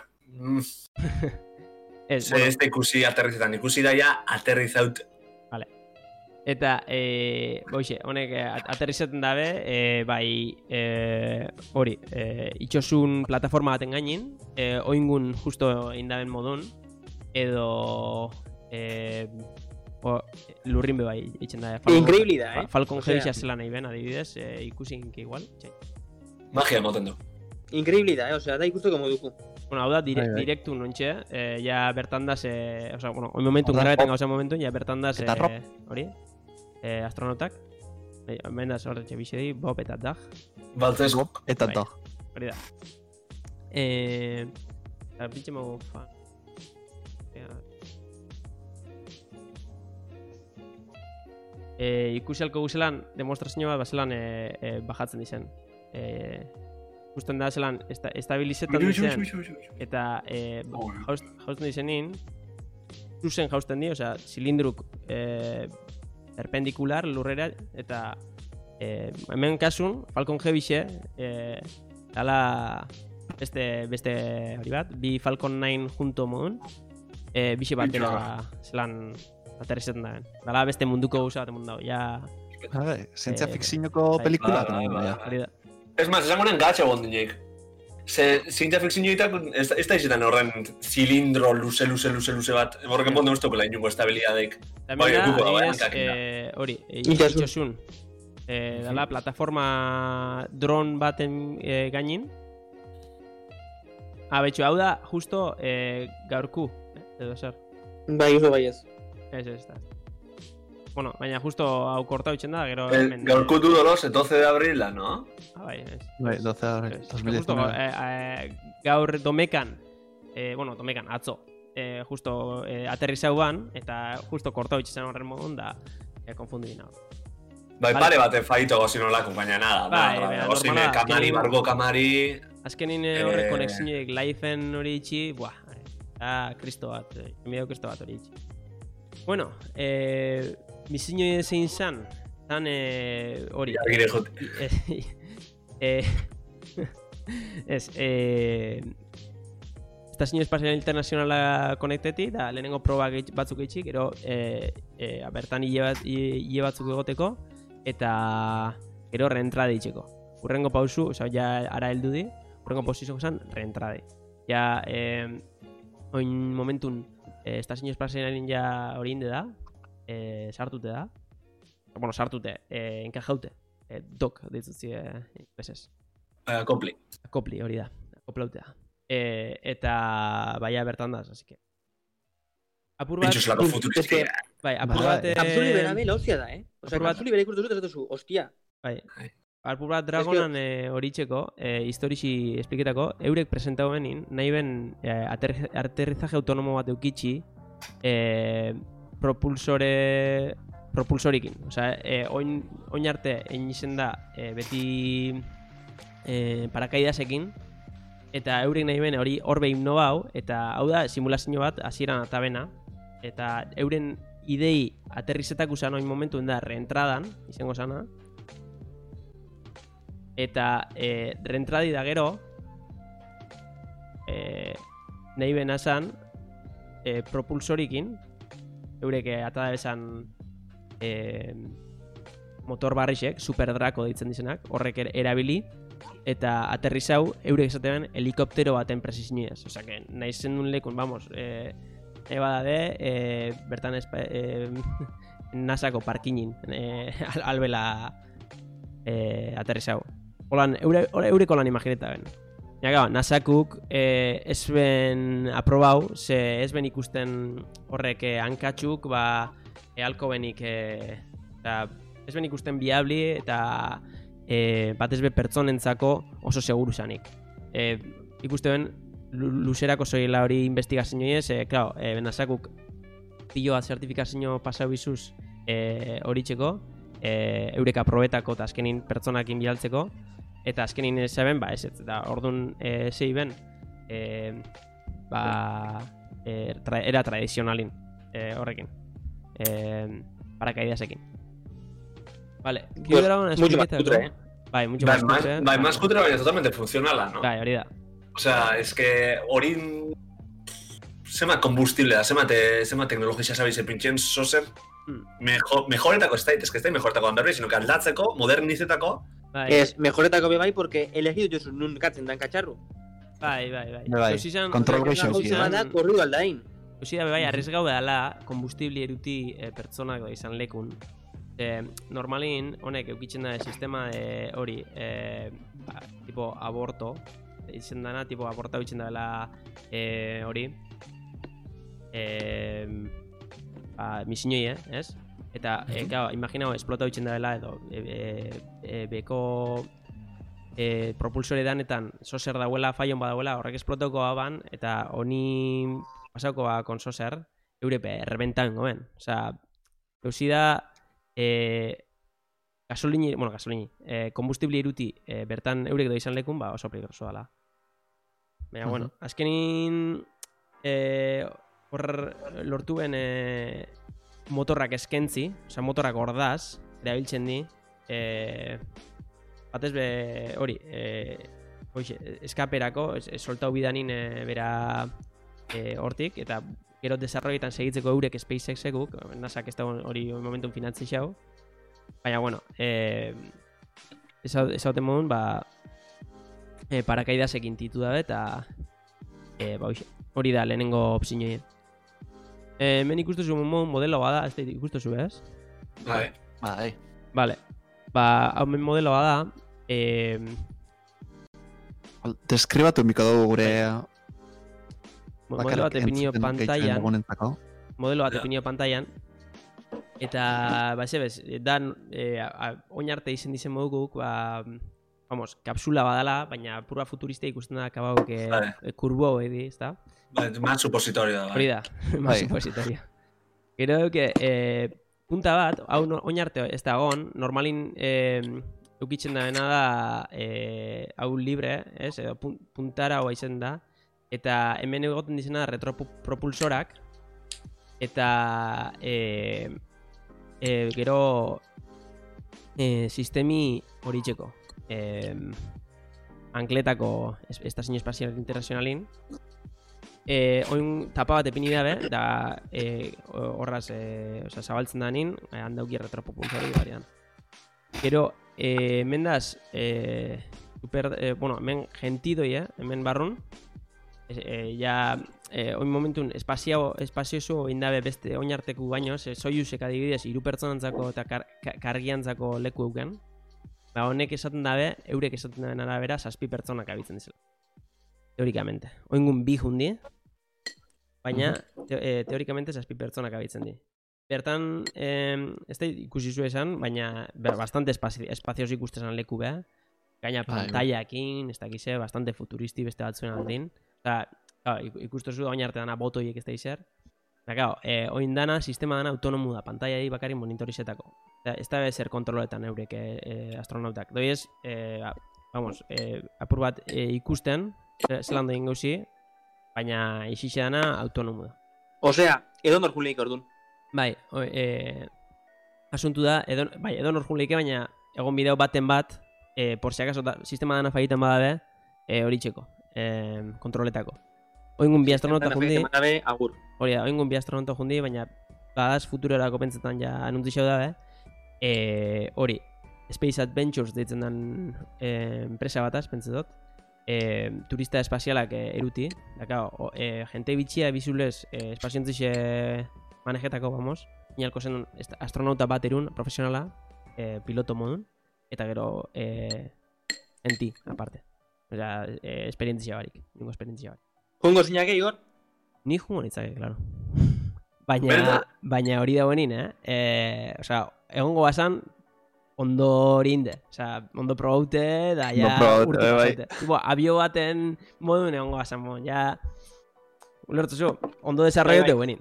Ez, bueno. Ez da ikusi aterrizetan, ikusi daia aterrizaut. Vale. Eta, e, boixe, honek aterrizaten dabe, e, bai, e, hori, e, itxosun plataforma baten gainin, e, oingun justo indaben modun, edo e, o, lurrin be bai, itxen da. Increíble da, eh? Falcon Heavy zela nahi ben, adibidez, e, ikusi inke igual. Txai. Magia emoten du. Increíble da, eh? Osea, da ikustu como duku. Bueno, hau da, dire, bai, bai. Direktu nontxe, eh, ja bertan da ze... O sea, bueno, oin momentu, grabeten gauza momentu, ja bertan da ze... Hori, eh, astronautak. Hemen da zorretxe bixedi, Bob eta Doug. Baltzez. Bob eta Doug. Hori da. Eh... Eta bitxe mago fan... Eh, ikusi alko guzelan, demostrazio bat bazelan eh, eh, bajatzen dizen. Eh... Justen da zelan, esta, estabilizetan dizen, eta e, jaust, jausten dizenin, zuzen jausten di, osea, zilindruk e, perpendikular lurrera, eta e, hemen kasun, Falcon Heavy-xe, e, dala beste, beste hori bat, bi Falcon nine junto modun, e, bixe bat dela zelan aterrizetan da. Dala beste munduko gauza bat emun dago, ja... Zientzia fikziñoko pelikula. Hori da. Ez maz, esan gonen gatxe egon dinek. Ze, zientzia fikzioetak, ez, ez da izetan horren zilindro luze, luze, luze, luze bat. Horreken bonde usteko la inungo estabilidadek. Bai, hori, itxosun. Dala, plataforma dron baten gainin. Ah, betxo, hau da, justo gaurku, edo zer. Bai, oso bai ez. Ez, ez, da. Bueno, baina justo hau korta bitxen da, gero... Gaurku du dolos, doce de abril da, no? Ah, bai, ez. Bai, doce de abril, dos mil diecinueve. Justo, eh, eh, gaur domekan, eh, bueno, domekan, atzo, eh, justo eh, aterrizau ban, eta justo korta bitxen horren modun da, eh, konfundu dina. Bai, vale. Pare bate faito gozin olako, baina nada, bai, nada, gozin kamari, bargo kamari... Azkenin horrek eh... konexioek liven hori itxi, buah, da, kristo bat, eh, emideu kristo bat hori itxi. Bueno, eh... Mizinio zein zan, zan hori... Ja, gire jote. Ez, Estazio Espazial Internazionala konekteti, da lehenengo proba batzuk eitxi, gero bertan hile batzuk egoteko, eta gero reentrade itxeko. Urrengo pausu, oza, ja ara heldu di, urrengo pausu izan zan, reentrade. Ja, oin momentun, Estazio Espazialin ja hori inde da, Eh, sartute da. Bueno, sartute, eh, enkajaute. Eh, doc, ditutzi eh, ingleses. Akopli. Akopli, hori da. Akoplaute da. Eh, eta baia bertan da, así que. Apur bat... Bitxos lako futuristia. Bai, apur bat... Kapsuli berabe lozia da, eh? Osea, Apur bat- kapsuli bere ikustu zut ez duzu, ostia. Bai. Bai. Apur bat Dragonan e, horitzeko, e, historisi espliketako, eurek presentau benin, nahi ben e, aterri- aterrizaje autonomo bat eukitxi, e, propulsore propulsorikin. Osea, e, oin, oin arte egin izen da e, beti e, parakaidasekin, eta eurek nahi ben hori horbe himno bau, eta hau da simulazio bat hasieran atabena, eta euren idei aterrizetak usan oin momentuen da reentradan, izango sana, eta e, reentradi da gero e, nahi ben asan e, propulsorikin eurek atada esan e, motor barrixek, Super Draco deitzen dizenak, horrek er- erabili, eta aterrizau eurek esaten helikoptero baten presizioez. Osea, que nahi zen lekun, vamos, e, nahi badade, e, bertan espa, e, nasako parkinin e, al, albela e, aterrizau. Holan, eure, eureko lan imagineta ben. Ja, gau, nasakuk e, ez ben aprobau, ze ez ben ikusten horrek e, hankatxuk, ba, e, alko benik, e, eta ez ben ikusten biabli, eta e, bat ez be pertsonentzako oso seguru zanik. E, ikuste ben, luzerako zoila hori investigazioiez, e, claro, e, nasakuk piloa zertifikazio pasau bizuz e, horitzeko, e, eurek aprobetako eta azkenin pertsonakin bialtzeko, eta azkenin esaben, ba, ez, eta orduan e, zei ben, e, ba, e, tra, era tradizionalin e, horrekin, e, parakaidasekin. Vale, Q Dragon mucho más cutre, eh. Bai, mucho Bai, más más, cutre. bai, más cutre, baina totalmente funcionala, no? Bai, hori da. O sea, es que hori zema combustible da, zema, te, zema teknologizia sabiz epintxen zozer mejor, mejoretako ez da, ez que ez da mejoretako handarri, sino que aldatzeko, modernizetako. Bai, Ez, mejoretako be bai, porque elegidu jozu nun katzen dan katxarru. bai, bai, bai. Bai, Zozizan- kontrol horrek gehixo esan- hauzi, eh? Bada, korru aldain. Eusi da bai, arriesgau dela kombustibli eruti e, pertsonak da izan lekun. E, normalin, honek eukitzen da sistema de hori, e, ba, tipo aborto, izan dana, tipo aborta bitzen dela e, hori, e, ba, misinoi, eh, ez? Eta, e, claro, imaginau, esplota bitzen dela edo, e, e, e, beko e, propulsore danetan soser dauela, faion badauela, horrek esplotoko aban, eta honi pasauko ba, kon soser, eurepe, errebentaben goben. Osea, eusi da, e, gasolini, bueno, gasolini, e, kombustibli iruti e, bertan eurek do izan lekun, ba, oso peligroso dala. Baina, bueno, azkenin e, hor lortu ben e, motorrak eskentzi, osea, motorrak ordaz, erabiltzen di, e, batez be, hori, e, hoxe, eskaperako, es, es, soltau bidanin e, bera e, hortik, eta gero desarroietan segitzeko eurek SpaceX-ekuk, nasak ez da hori momentun finantzi xau, baina, bueno, e, esauten modun, ba, e, parakaidasekin titu dabe, eta e, ba, hoxe, hori da lehenengo opzioie. E, hemen ikustuzu modun modelo bada, ez da ikustuzu, ez? Bai. Bai. Vale, ba, hau modelo bada, e, Deskribatu miko dugu gure... modelo bat epinio pantailan, lagunentzako. modelo bat Ja. epinio pantailan, eta, ba, zebez, dan, e, oin arte izen dizen modukuk, ba, vamos, kapsula badala, baina pura futurista ikusten da akabauk e, Vale. e, kurbo edi, ezta? Bai, más supositorio da, Hori bai. da, más Bai. supositorio. Gero que e, punta bat, hau no, oin arte ez da egon, normalin e, eukitzen da dena da e, hau libre, ez, edo pun, puntara hoa izen da, eta hemen egoten dizena da retropropulsorak, eta e, e, gero e, sistemi horitzeko, e, ankletako es, estazio espazial internazionalin, e, oin tapa bat epini dabe, eta e, horraz e, oza, zabaltzen da nin, e, handauki retropropulsori barian. Gero, e, hemen daz, e, super, e, bueno, hemen gentidoi, eh, hemen barrun, e, e, ja, e, oin momentun espazio, espazioso indabe beste oinarteku baino, ze soiuzek adibidez, hiru pertsonantzako eta kar, ka, kargiantzako leku euken. Ba, honek esaten dabe, eurek esaten dabe arabera, zazpi pertsonak abitzen dizela. Teorikamente. Oingun bi jundi, baina te, e, teorikamente zazpi pertsonak abitzen di. bertan, eh, ez da ikusi zu esan, baina ber, bastante espazio, espazioz ikustezan leku beha. Gaina pantaiakin, ez dakize, bastante futuristi beste batzuen aldin. Eta, ikustezu da baina arte dana botoiek ez da izer. Eta, gau, eh, oin dana, sistema dana autonomu da, pantaiai bakari monitorizetako. Eta, ez da bezer kontroletan eurek eh, astronautak. Doi ez, eh, vamos, eh, apur bat eh, ikusten, zelan da ingauzi, baina isixe dana autonomu da. Osea, edo norkun lehik orduan. Bai, o, e, asuntu da, edo, bai, edo norkun lehike, baina egon bideo baten bat, e, por si acaso, da, sistema dana fagitan badabe, e, hori txeko, e, kontroletako. Oingun bi astronauta jundi, hori da, oingun bi astronauta jundi, baina badaz futurorako pentsetan ja anuntixau dabe, e, hori, Space Adventures deitzen den e, enpresa bataz, pentsetot, e, turista espazialak e, eruti, daka, o, e, jente bitxia bizulez e, espaziontzixe manejetako, vamos, inalko zen astronauta bat erun, profesionala, e, piloto modun, eta gero e, enti, aparte. Osea, e, esperientzia barik, ningo esperientzia barik. Jungo zinak Igor? Ni jungo nitzake, claro. Baina, baina hori dagoenin, eh? E, osea, egongo basan, ondo horinde. Osea, ondo probaute, da ja urte probaute. Tipo, abio baten modun egongo basan, bon, ja... Ulertu zu, ondo desarrollote guenin.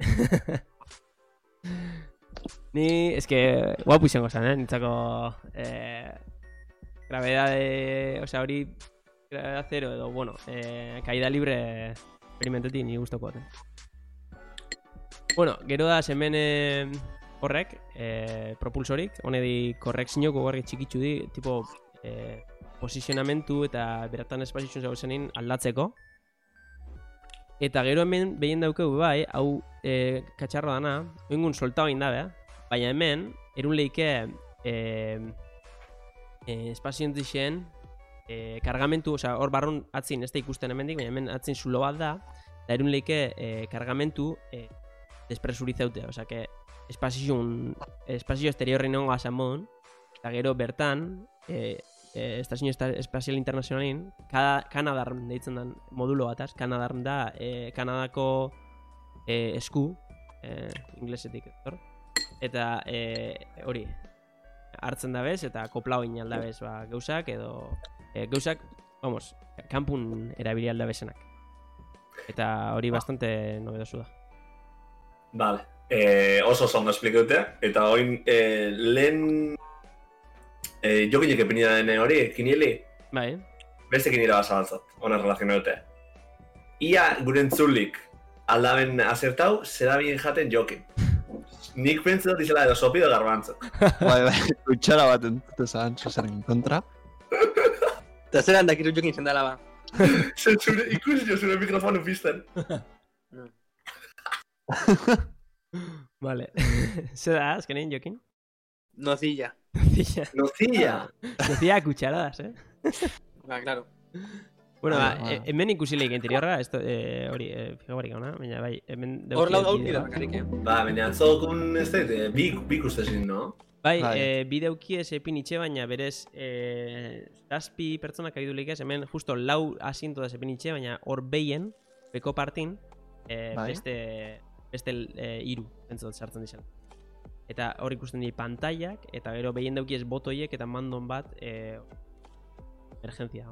Ni, es que, guapu izango zen, eh? Nintzako, eh, gravedade, osea, hori, gravedade zero edo, bueno, eh, caída libre experimentetik ni gustoko baten. Bueno, gero da hemen eh, horrek, eh, propulsorik, honedi korrekzinoko garri txikitsu di, tipo, eh, posizionamentu eta beratan espazioen zauzenin aldatzeko. Eta gero hemen behien daukegu bai, hau e, katxarro dana, oingun soltau egin dabe, baina hemen, erun leike e, e, espazioen zixen e, kargamentu, osea, hor barrun atzin, ez da ikusten hemendik, baina hemen atzin zulo bat da, eta erun leike e, kargamentu e, despresurizaute, osea, que espazio, espazio esteriorri nongo asan modun, eta gero bertan, e, Eh, Estazio Espazial Internazionalin, Kanadarm deitzen den modulo bataz, Kanadarm da eh, Kanadako eh, esku, eh, inglesetik, etor? Eta hori, eh, hartzen da bez, eta koplau egin alda bez, ba, gauzak, edo eh, gauzak, vamos, kanpun erabili alda bezenak. Eta hori bastante nobedosu da. Vale, eh, oso oso ondo esplikute, eta oin eh, lehen... Eh, jo ginek epinida dene hori, kinieli? Bai. Beste kinira basabaltzat, hona relazionaute. Ia gure entzulik aldaben asertau, zera bien jaten jokin. Nik pentsu dut izela edo sopido garbantzo. Bai, bai, kutxara bat entzute zan, zuzaren kontra. Eta zer handak iru jokin zendala ba. Zure, ikusi jo zure mikrofonu pizten. Vale. Zer da, azkenein jokin? Nocilla. Nocilla. Nocilla. Nocilla cucharadas, eh. Ba, claro. Bueno, ba, ah, hemen ikusi leik interiorra, esto, eh, hori, eh, figabarik gauna, baina bai, hemen... Hor lau dauki da, bakarik, eh? Ba, baina atzokun ez da, bi ikustezin, no? Bai, bai. Eh, bi dauki ez epin itxe, baina berez, eh, zazpi pertsonak agidu leik ez, hemen justo lau asinto da epin itxe, baina hor behien, beko partin, eh, bai. beste, beste eh, iru, entzot sartzen dizan. Eta hor ikusten di pantaiak, eta gero behien dauki ez botoiek eta mandon bat eh, emergencia.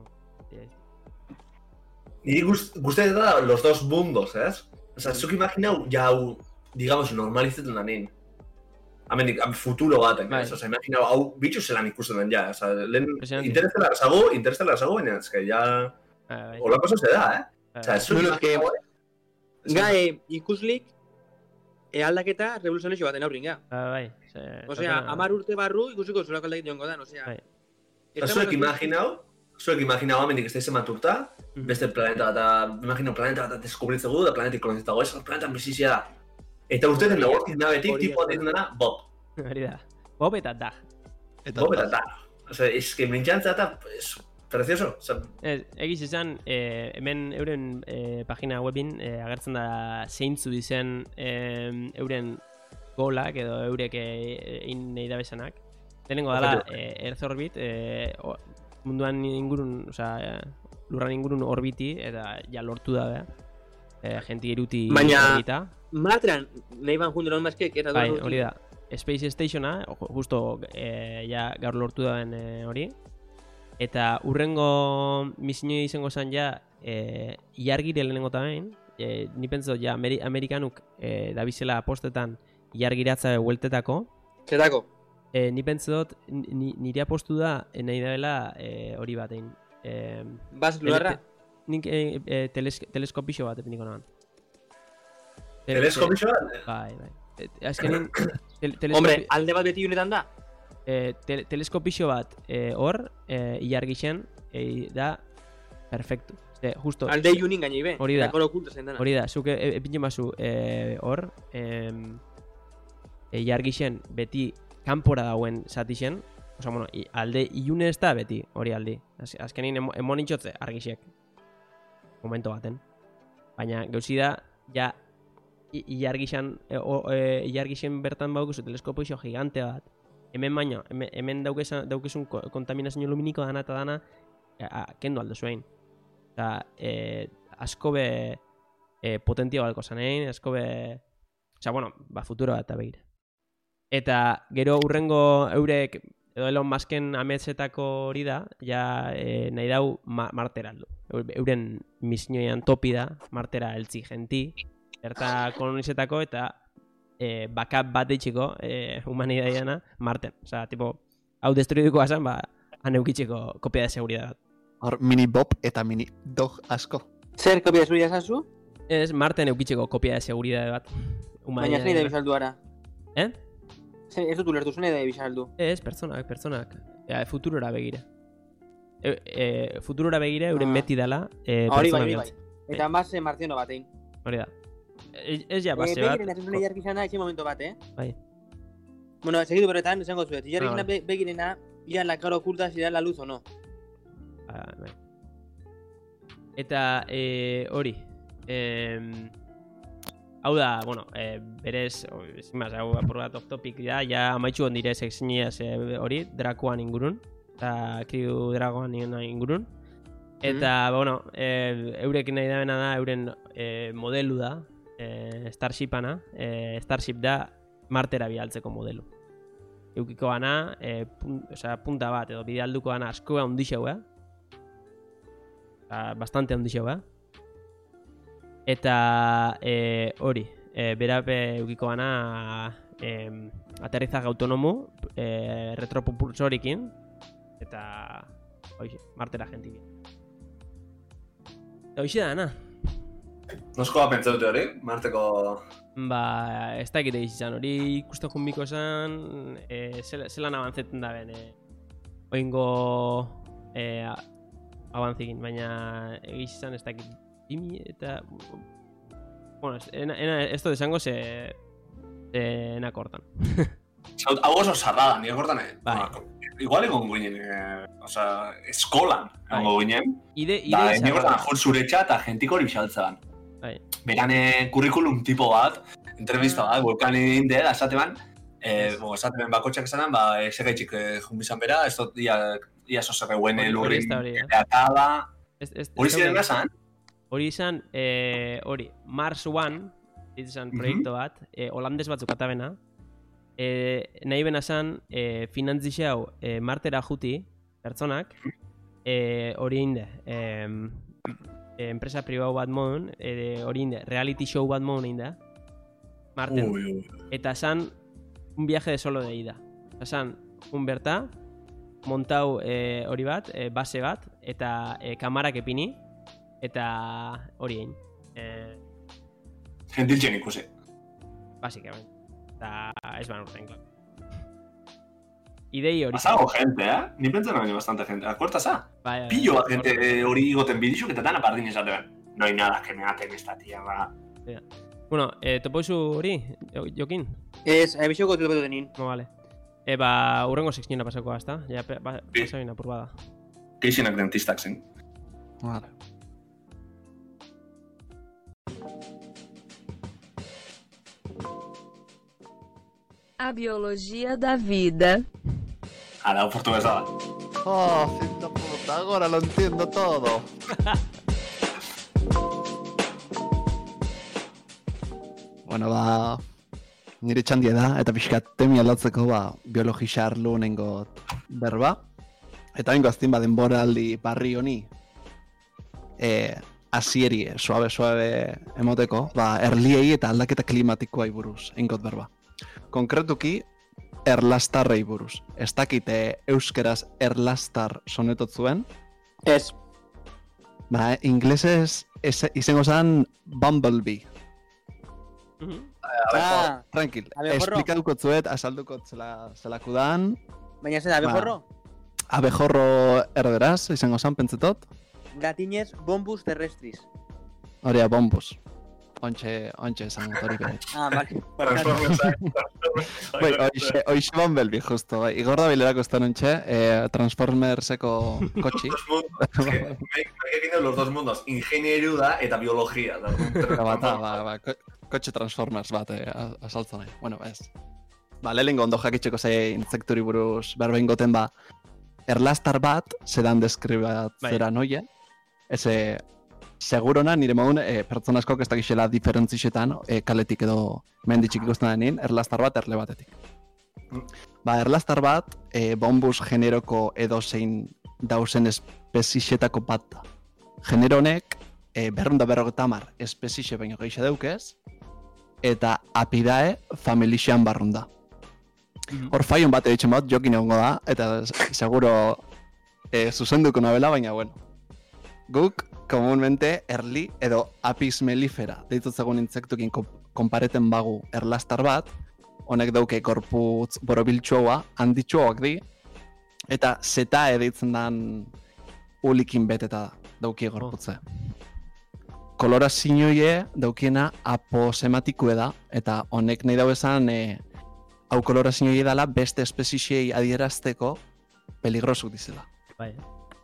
Niri guztetan da los dos mundos, ez? Osa, zuk imaginau, jau, digamos, normalizetan da nien. Hemen, futuro baten, ez? Osa, imaginau, hau bitxu zelan ikusten den ja. Osa, lehen interestelar zago, interestelar zago, baina ez que ya... Hola cosa se da, eh? Osa, ez zuk imaginau, eh? Gai, ikuslik, E aldaketa revoluzionizio baten aurrin, ga. Ah, bai. Osea, amar urte barru ikusiko zurako aldaketa joango da, osea. Bai. Zuek imaginau, zuek imaginau amendik ez da izen maturta, beste planeta bat, imaginau planeta bat deskubritzegu, da planetik kolonizitago, ez planeta bizizia da. Eta urteten dagoetik nabetik, tipo bat egiten dena, Bob. Hori da. Bob eta Dag. Bob eta Dag. Osea, ez que mintzantza eta, precioso. Egiz izan, eh, hemen euren eh, pagina webin eh, agertzen da zeintzu dizen eh, euren golak edo eurek egin nahi da bezanak. Lehenengo dala eh, Earth Orbit, eh, munduan ingurun, osea, eh, lurran ingurun orbiti eta ja lortu da beha. eh, jenti eruti Baina- orbita. Matran, nahi ban jundu Elon Muskek, eta Bai, hori da. Space Stationa, ju- justo eh, ja gaur lortu daen eh, hori. Eta urrengo misionoi izango zen ja eh, ilargire lehenengo eta behin. Eh, ni pentso ja Ameri Amerikanuk eh, dabizela postetan ilargiratza bueltetako. Zerako? Eh, ni pentso dut, ni, nire apostu da eh, nahi dabela eh, hori batein. Eh, Bas luarra? nik eh, eh, teles teleskopixo bat epiniko nahan. Teleskopixo bat? Bai, bai. Eh, Azkenin, tel teleskopi- Hombre, alde bat beti unetan da? eh, te teleskopixo bat eh, hor, eh, ilargixen, eh, da perfectu. Ze, justo, Alde iunin gainei be. Hori da. Eta kolo okulta zen dena. hori da, zuk e, epintzen bazu eh, hor, em, e, ilargixen beti kanpora dauen zatixen, oza, bueno, i, alde ilune ez da beti, hori aldi. Az, azkenin emo, emon intxotze argixek, momento baten. Baina gauzi da, ja, i- ilargixen, e, o, e, ilargixen bertan baukuzu teleskopixo gigante bat, hemen baino, hemen, hemen daukezan, daukezun ko- kontaminazio luminiko dana eta dana, e, a, kendu aldo zuen. Eta e, asko be e, potentia balko zanein, asko be... Osa, bueno, ba, futuro bat begira. Eta gero urrengo eurek, edo Elon Musken ametsetako hori da, ja e, nahi dau ma martera aldu. Euren misioian topi da, martera eltzi genti, berta kolonizetako eta e, bakap bat ditxiko e, humanidadiana marten. Osa, tipo, hau destruiduko azan, ba, han eukitzeko kopia de seguridad bat. Hor, mini Bob eta mini Dog asko. Zer kopia zuria zazu? Ez, marten eukitzeko kopia de seguridad bat. Baina zen da bizaldu ara. Eh? Zen, ez dut ulertu, zen da bizaldu. Ez, pertsonak, pertsonak. E, futurora begira. E, e, futurora begira, euren Ah. beti dela, e, Hori bai, pertsona hori bai. bihotz. Eta mas martiano batein. Hori da. Ez, ez ja, Eh, base bat. begiren atzuzune jarkizana etxe momento bat, eh? Bai. Bueno, segitu berretan, esango zuet. Jarkizana Ah, vale. be begirena, ia la cara oculta si da la luz o no. Ah, bai. Eta e, hori. Em, hau da, bueno, e, berez, o, ezin maz, hau apur bat off topic da, ja amaitxu ondire sexiniaz e, hori, Drakoan ingurun, eta Kriu Dragoan ingurun. Eta, bueno, e, eurek nahi dabena da, euren e, modelu da, e, Starshipana, e, Starship da martera bialtzeko modelu. Eukiko gana, e, pun, osea, punta bat, edo bidealduko gana asko ondixeu, eh? Bastante ondixeu, eh? Eta e, hori, e, berape eukiko gana e, aterrizaje autonomo, e, retropropulsorikin, eta hoxe, martera gentibia. Eta hoxe da, na? Nosko bat pentsa dute hori, Marteko... Ba, ez da egite izan, hori ikusteko miko esan, e, zel, zelan abantzeten da ben, e, oingo e, abantzikin, baina egiz izan ez dakit bimi eta... Bueno, ez, ena, ena, ez dut esango ze... ze enakortan. Hau oso sarrada, nire kortan, eh? Bai. Igual egon guinen, eh, oza, eskolan egon ginen. Ide, ide Da, izan nire kortan, da. jur zuretxa eta jentiko hori bisaltzean. Bai. Berane kurrikulum tipo bat, entrevista bat, volkanin de, da, esateban, eh, bo, esateban bakotxak esanan, ba, segaitxik eh, junbizan bera, ez dut, ia, ia sozerreuen Hori- hori lurrin ez da hori, eh? beakada. Ez- ez- Hori ez ziren daude- gazan? Hori izan, eh, hori, Mars One, izan Mhm. proiektu bat, eh, holandes batzuk atabena, eh, nahi bena zan, eh, finantzixe hau eh, martera juti, pertsonak, eh, hori inde, eh, eh, enpresa pribau bat modun, eh, hori inde, reality show bat modun inde, marten. Ui, ui. Eta zan, un viaje de solo de ida. Eta zan, un berta, montau eh, hori bat, eh, base bat, eta eh, kamarak epini, eta hori egin. Eh, Gentiltzen ikusi. Básicamente. Eta ez ban urten, klar. Idei hori. Basago gente, eh? Ni pentsa nahi bastante gente. Akortaza? Bai, bai, Pillo bat bai. gente eh, hori igoten bidixuk eta dana bardin esatean. No hay nada que me aten esta tía, ba. Bueno, eh, topoizu hori, Jo- Jokin? Ez, abixoko dut betu denin. No, vale. E, ba, urrengo sekzionera pasako azta. Ja, pe- ba, Sí. pasain apur bada. Keixinak dentistak zen. Vale. A biologia da vida. Hala, portuguesa da. Oh, fin de puta, ahora lo entiendo todo. bueno, ba, nire txandia da, eta pixkat temi aldatzeko, ba, biologisa arlo nengo berba. Eta bengo aztin, ba, denboraldi barri honi, e, asieri, suabe-suabe emoteko, ba, erliei eta aldaketa klimatikoa buruz, engot berba. Konkretuki, erlastarrei buruz. Ez dakite euskeraz erlastar sonetot zuen. Ez. Ba, inglesez izango zen Bumblebee. Ah, Tranquil, abejorro. esplikatuko zuet, azalduko zela, zelakudan. Baina zen, abejorro? Abejorro erderaz, izango zen, pentsetot. Gatinez bombus terrestris. Horia, bombus. Ontxe, ontxe esan hori bere. Ah, vale. Bai, hoxe, hoxe Bumblebee, justo. Bai. Igor da bilerako estan ontxe, eh, Transformerseko kotxi. Me he los dos mundos, ingenieru da eta biologia. Da, Bata, ba, ba, ko, kotxe Transformers bat, eh, azaltzen nahi. Bueno, ez. Ba, lehenengo ondo jakitxeko ze insekturi buruz berbein goten ba, erlastar bat, zedan deskribatzera noie. Eze, segurona nire modun e, pertsona askok ez dakixela diferentzixetan e, kaletik edo menditxik ikusten denin, erlastar bat erle batetik. Ba, erlastar bat, e, bombus generoko edo zein dausen espezixetako bat da. Genero honek, e, berrunda berrogeta hamar espezixe baino gehiago daukez, eta apidae familixean barrunda. Hor faion bat editzen bat, jokin egongo da, eta seguro e, zuzenduko nabela, baina bueno. Guk, komunmente, erli edo apis mellifera deitut zegoen insektukin konpareten bagu erlastar bat, honek dauke korputz borobiltxoa, handitxoak di, eta zeta edeitzen dan ulikin beteta dauki gorputze. Kolorazioie daukiena aposematikoe da, eta honek nahi dau esan e, hau kolorazioie dela beste espeziei adierazteko peligrosuk dizela. Bai.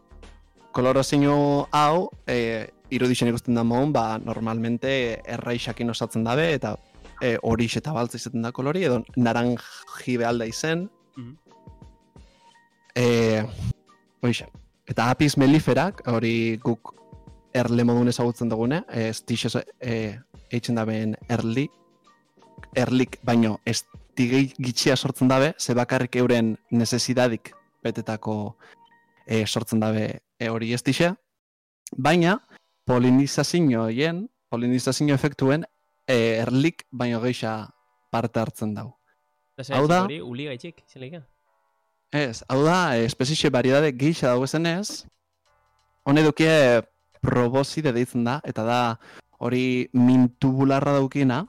Kolorazio hau, e, irudixen ikusten da mogun, ba, normalmente erraixakin osatzen dabe, eta e, horix eta baltza izaten da kolori, edo naranji behalda izen. Mm-hmm. e, Hoixe. Eta apis melliferak, hori guk erle modun ezagutzen dugune, e, stixez e, eitzen dabeen erli, erlik baino estigei gitxia sortzen dabe, ze bakarrik euren nesesidadik betetako e, sortzen dabe e, hori estixe, baina polinizazioen, polinizazio efektuen e, erlik baino geixa parte hartzen dau. Hau da, hori uli gaitxik, zeleika? Ez, hau da, espezixe variedade geixa dago esenez, hone dukie proboside deitzen da, eta da hori mintubularra daukiena,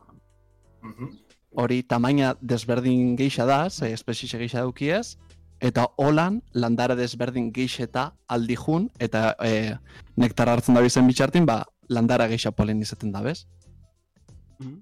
hori tamaina desberdin geixa da, ze espezixe geixa daukiez, eta holan landara desberdin geixeta aldijun, eta e, nektar hartzen da bizen bitxartin, ba, landara geixa polen izaten da, bez? Mm-hmm.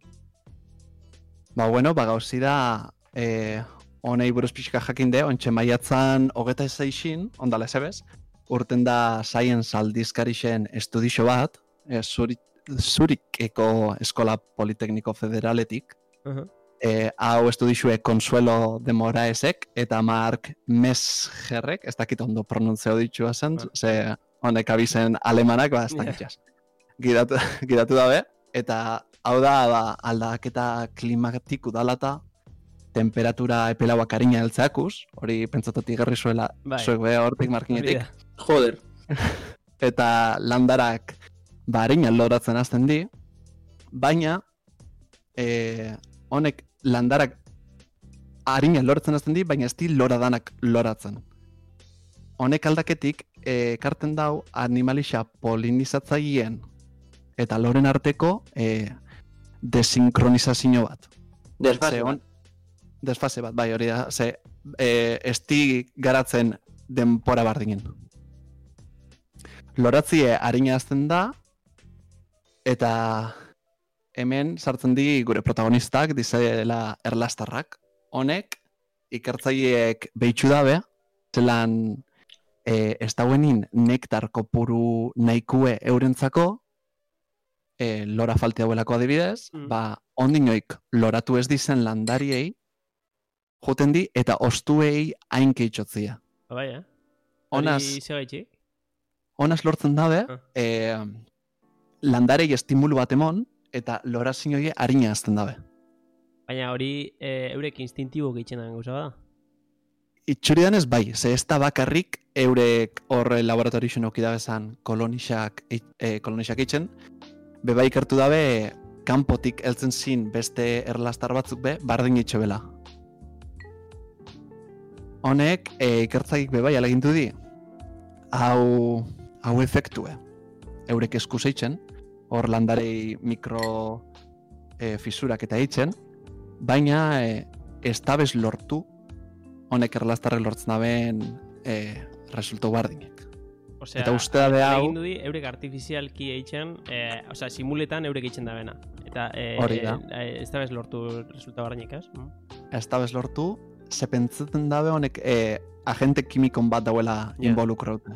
Ba, bueno, ba, gauzi da, e, honei buruz pixka jakinde, ontxe maiatzan hogeta ezeixin, ondala ezebez, urten da Science aldizkarixen estudixo bat, e, zurik, Zurikeko Eskola Politekniko Federaletik, uh-huh. E, hau estudixue Consuelo de Moraesek eta Mark Mesgerrek, ez dakit ondo pronuntzio ditxua zen, uh-huh. Ze honek abizen alemanak, ba, ez dakitxas. Yeah. Gidatu, gidatu dabe, eta hau da, ba, aldaketa klimatik udalata, temperatura epelauak harina heltzeakuz, hori pentsatotik gerri zuela, bai. Zuek beha hortik markinetik. Joder. Eta landarak ba harina loratzen hasten di, baina e, honek landarak harina loratzen hasten di, baina ez di loradanak loratzen. Honek aldaketik ekarten dau animalixa polinizatzaileen eta loren arteko e, desinkronizazio bat. Desfase bat. Desfase bat, bai, hori da, ze e, esti garatzen denpora bardinen. Loratzie harina azten da, eta hemen sartzen di gure protagonistak, dizela erlastarrak. Honek, ikertzaileek behitxu dabe, zelan e, ez dauenin nektar kopuru nahikue eurentzako, e, lora falti dauelako adibidez, mm. ba, ondinoik loratu ez dizen landariei, joten di, eta ostuei hainke itxotzia. Bai, eh? Honaz, honaz lortzen dabe, ah. e, landarei estimulu bat emon, eta lorazin hori harina azten dabe. Baina hori e, eurek instintibo gehitzen dago gauza da. Itxuridan ez bai, ze ez da bakarrik eurek horre laboratorixen okidabezan kolonixak, e, kolonixak eitzen, beba ikertu dabe kanpotik heltzen zin beste erlastar batzuk be, bardin itxe bela. Honek, e, ikertzakik bebai alegintu di, hau, hau efektue, eurek esku zeitzen, hor landarei mikro e, fisurak eta eitzen, baina e, ez dabez lortu, honek erlastarrek lortzen daben e, resultau bardinek. Osea, eta uste da hau... egin dudi, eurek artifizialki eitzen, e, osea, simuletan eurek eitzen da bena. Eta e, hori da. E, ez da bez lortu resulta bardinek, ez? Mm. Ez da bez lortu, ze pentsatzen dabe honek e, agente kimikon bat dauela Yeah. involukraute.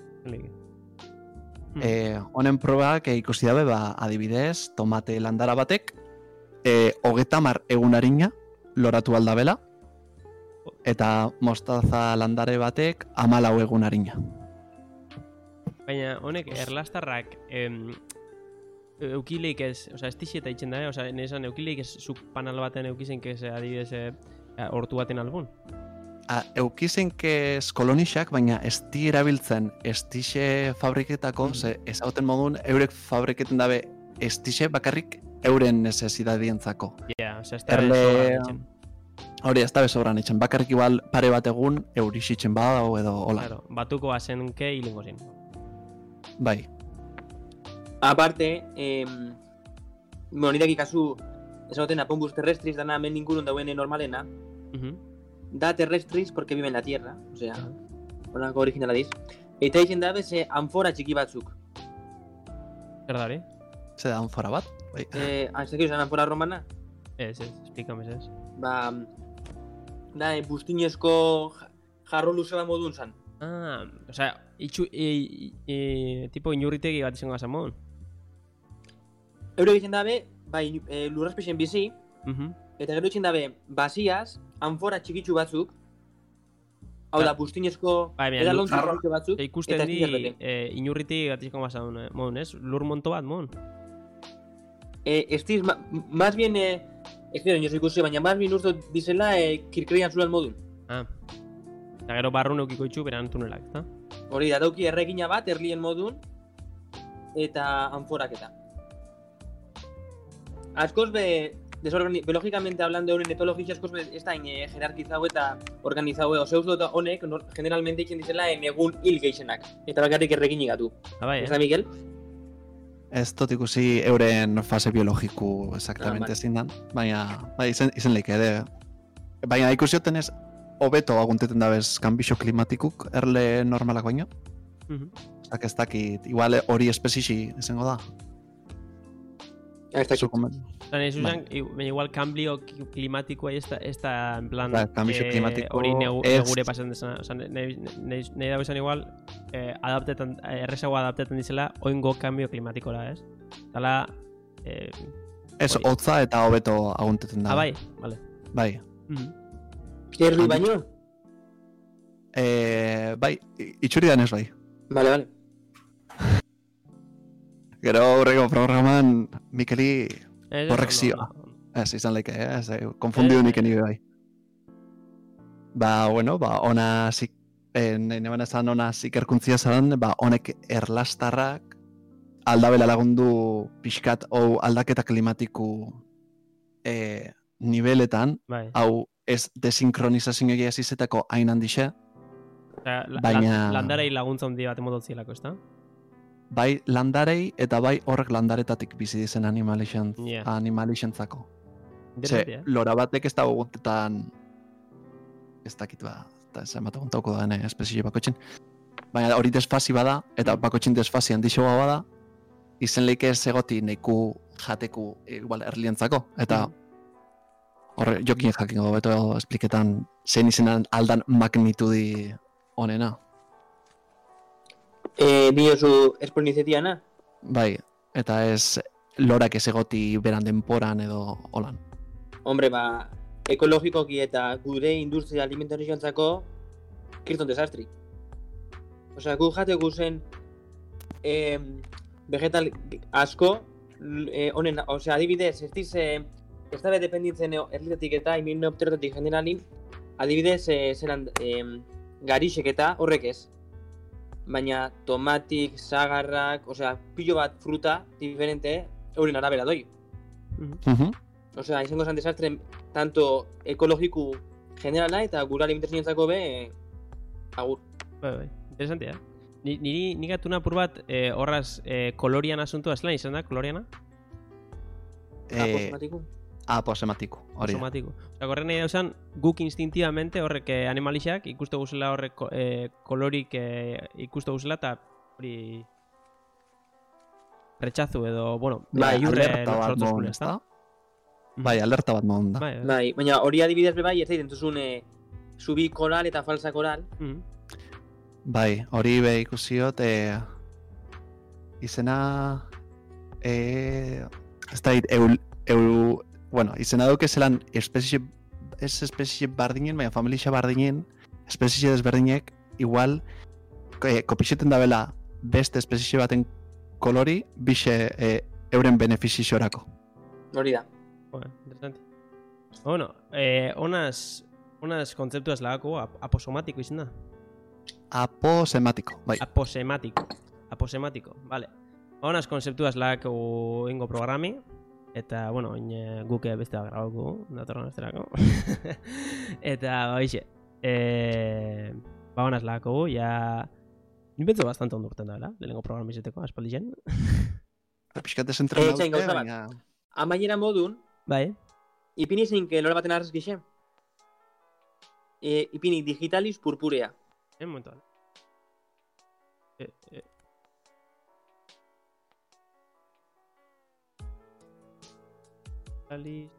Hmm. E, honen probak e, ikusi dabe, ba, adibidez, tomate landara batek, e, hogeta mar egun harina loratu aldabela, eta mostaza landare batek amalau egun harina. Baina honek erlastarrak em, eukileik ez, osea, ez tixeta itzen da, osea, nesan eukileik ez zuk panal baten eukizen, ez adibidez e, hortu baten albun. A, eukizen kez kolonixak, baina ez di erabiltzen estixe fabriketako, ze ez hauten modun, eurek fabriketen dabe estixe bakarrik euren nesesidadientzako. Ja, yeah, osea, ez da Erle... sobran itzen. Hori, ez da bezobran itzen, bakarrik igual pare bat egun eurisitzen badago edo hola. Claro, batuko azenke hilingo zin. Bai. Aparte, eh, bueno, nidaki kasu, esagoten apombus terrestris dana hemen ingurun dauen normalena, Uh-huh. da terrestris porque vive en la tierra, o sea, honako originala diz. Eta izen dabe ze anfora txiki batzuk. Zer da hori? Ze da anfora bat? Bai. Eh, ez dakit esan anfora romana? Ez, ez, esplikam ez ez. Ba, da, eh, bustinezko ja- jarro luze bat modun zan. Ah, osea, itxu, e, e, tipo inurritegi bat izango gazan modun. Euro egiten dabe, bai, e, lurraspexen bizi, Uh-huh. eta gero egiten dabe, basiaz, anfora txikitsu batzuk, hau da, bustinezko Bai, baina, edalon jarro- txikitsu batzuk, Eta ikusten eta di, ez dira e, inurritegi bat izango gazan modun, ez? Lur monto bat modun. Eh, estiz, ma, más bien, eh, ez dira inoz ikusi, baina más bien uste dizela eh, kirkerian zulan modun. Ah. Eta gero barrun eukiko itxu, beran tunelak, ezta? Hori da, dauki erregina bat, erlien modun, eta anforaketa. Askoz be, desorgani... biologicamente hablando euren etologia askoz be, ez da in, eh, jerarkizau eta organizau, ose uste dut honek, nor, generalmente itzen dizela en egun hil geixenak, eta bakarrik erreginik gatu. Ah, bai, Ez eh? da, Mikel? Ez dut ikusi euren fase biologiku exactamente Ah, ezin dan, baina bai, izen, izen leike ere. Baina ikusioten ez, hobeto agunteten dabez kanbixo klimatikuk erle normalak baino. Uh-huh. Zak ez dakit, igual hori espezixi izango da. Ez da, Zu komen- Zan, ez usan, baina igual kambio klimatikoa ez da, ez da, en plan, Bai, kambio eh, klimatiko hori negu, ez- negure pasatzen dezana. Osa, nahi dago izan igual, eh, adaptetan, eh, errezago adaptetan dizela, oingo kambio klimatikora, ez? Dala, eh, Ez, hori. hotza eta hobeto agunteten da. ah, bai, vale. Bai. Mhm. erli baino? E, bai, i- itxuri danez bai. Vale, vale. Gero horrego programan Mikeli Ez, ez, Korrekzioa. ondo, ondo. ez izan leike, eh? Ez, eh, konfundidu nik eni bai. Ba, bueno, ba, ona zik, eh, nahi neban esan ona zikerkuntzia zaran, ba, honek erlastarrak aldabela lagundu pixkat hau aldaketa klimatiku eh, niveletan, Bai. hau ez desinkronizazio egia ez izetako hain handixe, Osea, la, baina- la, landarei laguntza handi bat emototzielako, ezta? bai landarei eta bai horrek landaretatik bizi dizen animalixen, Yeah. animalixentzako. Interesante, Ze, eh? lora batek ez dago guntetan ez dakit ba, eta ez emate guntauko da, ne, espezie bakotxen. Baina hori desfasi bada, eta bakotxen desfasi handixoa bada, izen leike ez egoti neiku jateku igual erlientzako. Eta horre, jokin jakingo beto espliketan zein izenan aldan magnitudi honena. Eh, diozu esponizetiana? Bai, eta ez lorak ez egoti beran denporan edo holan. Hombre, ba, ekologikoki eta gure industria alimentarioantzako kriston desastri. Osea, gu jateko zen eh, vegetal asko eh, honen, osea, adibidez, ez diz, eh, ez dabe dependitzen erlitetik eta himenopterotetik generalin, adibidez, eh, zelan, eh, garixek eta horrek ez. Baina tomatik, sagarrak, osea, pilo bat fruta diferente euren arabera doi. Mhm. Osea, izango zen desastre tanto ekologiku generala eta gurari interesinentzako be eh, agur. Bai, bai, interesantia. Ni, niri nik atun apur bat eh, horraz eh, kolorian asuntua zelan izan da, koloriana? Eh, Aposomatiko. aposematiko, hori da. Aposomatiko. Osea, horren nahi dauzan, guk instintivamente horrek eh, animalixak ikuste guzela horrek ko- eh, kolorik eh, ikuste guzela eta hori retxazu edo, bueno, Bai, jurre alerta bat sortu modun, eskule, ezta? Bai, alerta bat modun da. Bai, bai. Bai, baina hori adibidez be bai, ez da dentuzun eh, zubi koral eta falsa koral. Mhm. Bai, hori be ikusiot, e, izena, e, ez da, eu, eu, bueno, izena duke zelan espezie, ez espezie bardinen, baina familia bardinen, espezie desberdinek, igual, e, kopixeten dabela beste espezie baten kolori, bixe e, euren benefiziorako. Hori da. Bueno, interesante. Bueno, eh, onaz, onaz kontzeptuaz lagako ap aposomatiko izan da. Aposematiko, bai. Aposematiko. Aposematiko, vale. Onaz kontzeptuaz lagako ingo programi. Eta, bueno, oin eh, guke beste grabauko, datorren asterako. Eta, hoxe, eh, ba onaz lagako, ja... Ninbentzu bastante ondo urten da, bela? Lehenengo programa izeteko, aspaldi zen. Pixkate Eh, zentrena etxain dute, gauza bat. baina... Amaiera modun, Bai, ipini zein lore baten arrez gixe. E, ipini digitalis purpurea. en momentu. Eh, eh. Ali...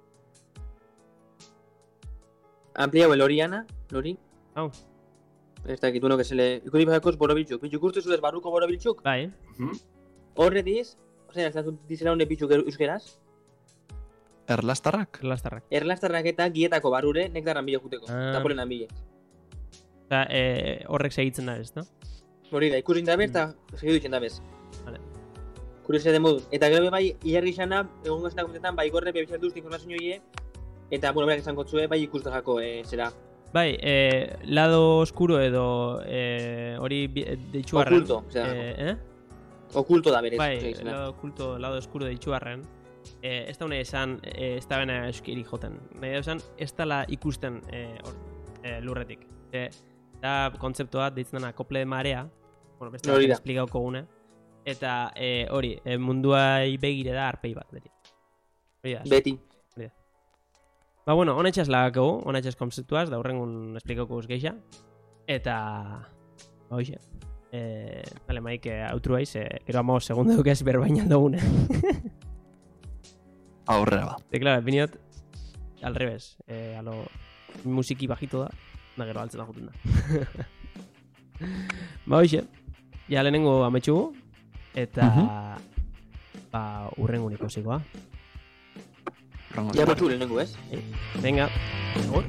Ampliau loriana, lori. Hau, Ez dakit, bueno, que se le... Ikuri bakoz borobiltzuk. Bitzuk uste zudez barruko borobiltzuk. bai, Horre diz, osea, ez da dizela une bitzuk euskeraz. Erlastarrak? lastarrak. Erlastarrak eta gietako barrure nektarran bile juteko. Ah. Eta polenan bile. Eta eh, horrek segitzen da ez, no? Hori da, ikusin da bez, eta segidu itxen da bez. Vale. Kuriosia den modun. Eta gero be bai, ilargi xana, egun gazeta kontetan, bai gorre bebizartu duzte informazio hie, eta, bueno, berak izango zue, bai ikustu jako, e, zera. Bai, eh, lado oscuro edo eh, hori bi- deitxuarren. Okulto, osea. Eh, eh? Okulto da berez. Bai, osea, izena. lado oculto, lado oscuro deitxuarren. Eh, ez da une esan, eh, ez da bena eskiri joten. Nahi da esan, ez dala ikusten eh, or, eh, lurretik. Eh, da kontzeptua deitzen dena kople de marea, bueno, beste Hori bat da. esplikauko gune. Eta eh, hori, eh, munduai begire da arpei bat, beti. Hori da, Beti. Ba, bueno, honetxas lagako, honetxas konzeptuaz, da horrengun esplikauko geixa. Eta... Ba, hoxe. Eh, vale, maik, eh, outro haiz, eh, gero amo segundu dukez berbaina dugune. Aurrera ba. Te, claro, biniot, al revés. Eh, alo, musiki bajito da, da gero altzen da juten da. Ba, hoxe. Ja, lehenengo ametxugu, eta... Ba, urrengun ikusikoa. Rango. Ja, batzu lehenengo, ez? Venga. Agur.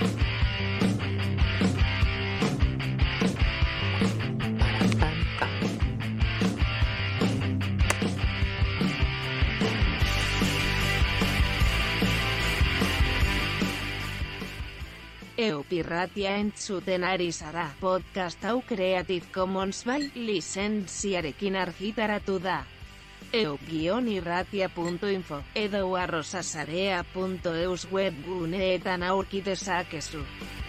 Eupirratia entzuten ari zara. Podcast hau Creative Commons by lizentziarekin argitaratu da. eup-irratia punto info edo arrosasarea punto eus webguneetan aurki dezakezu.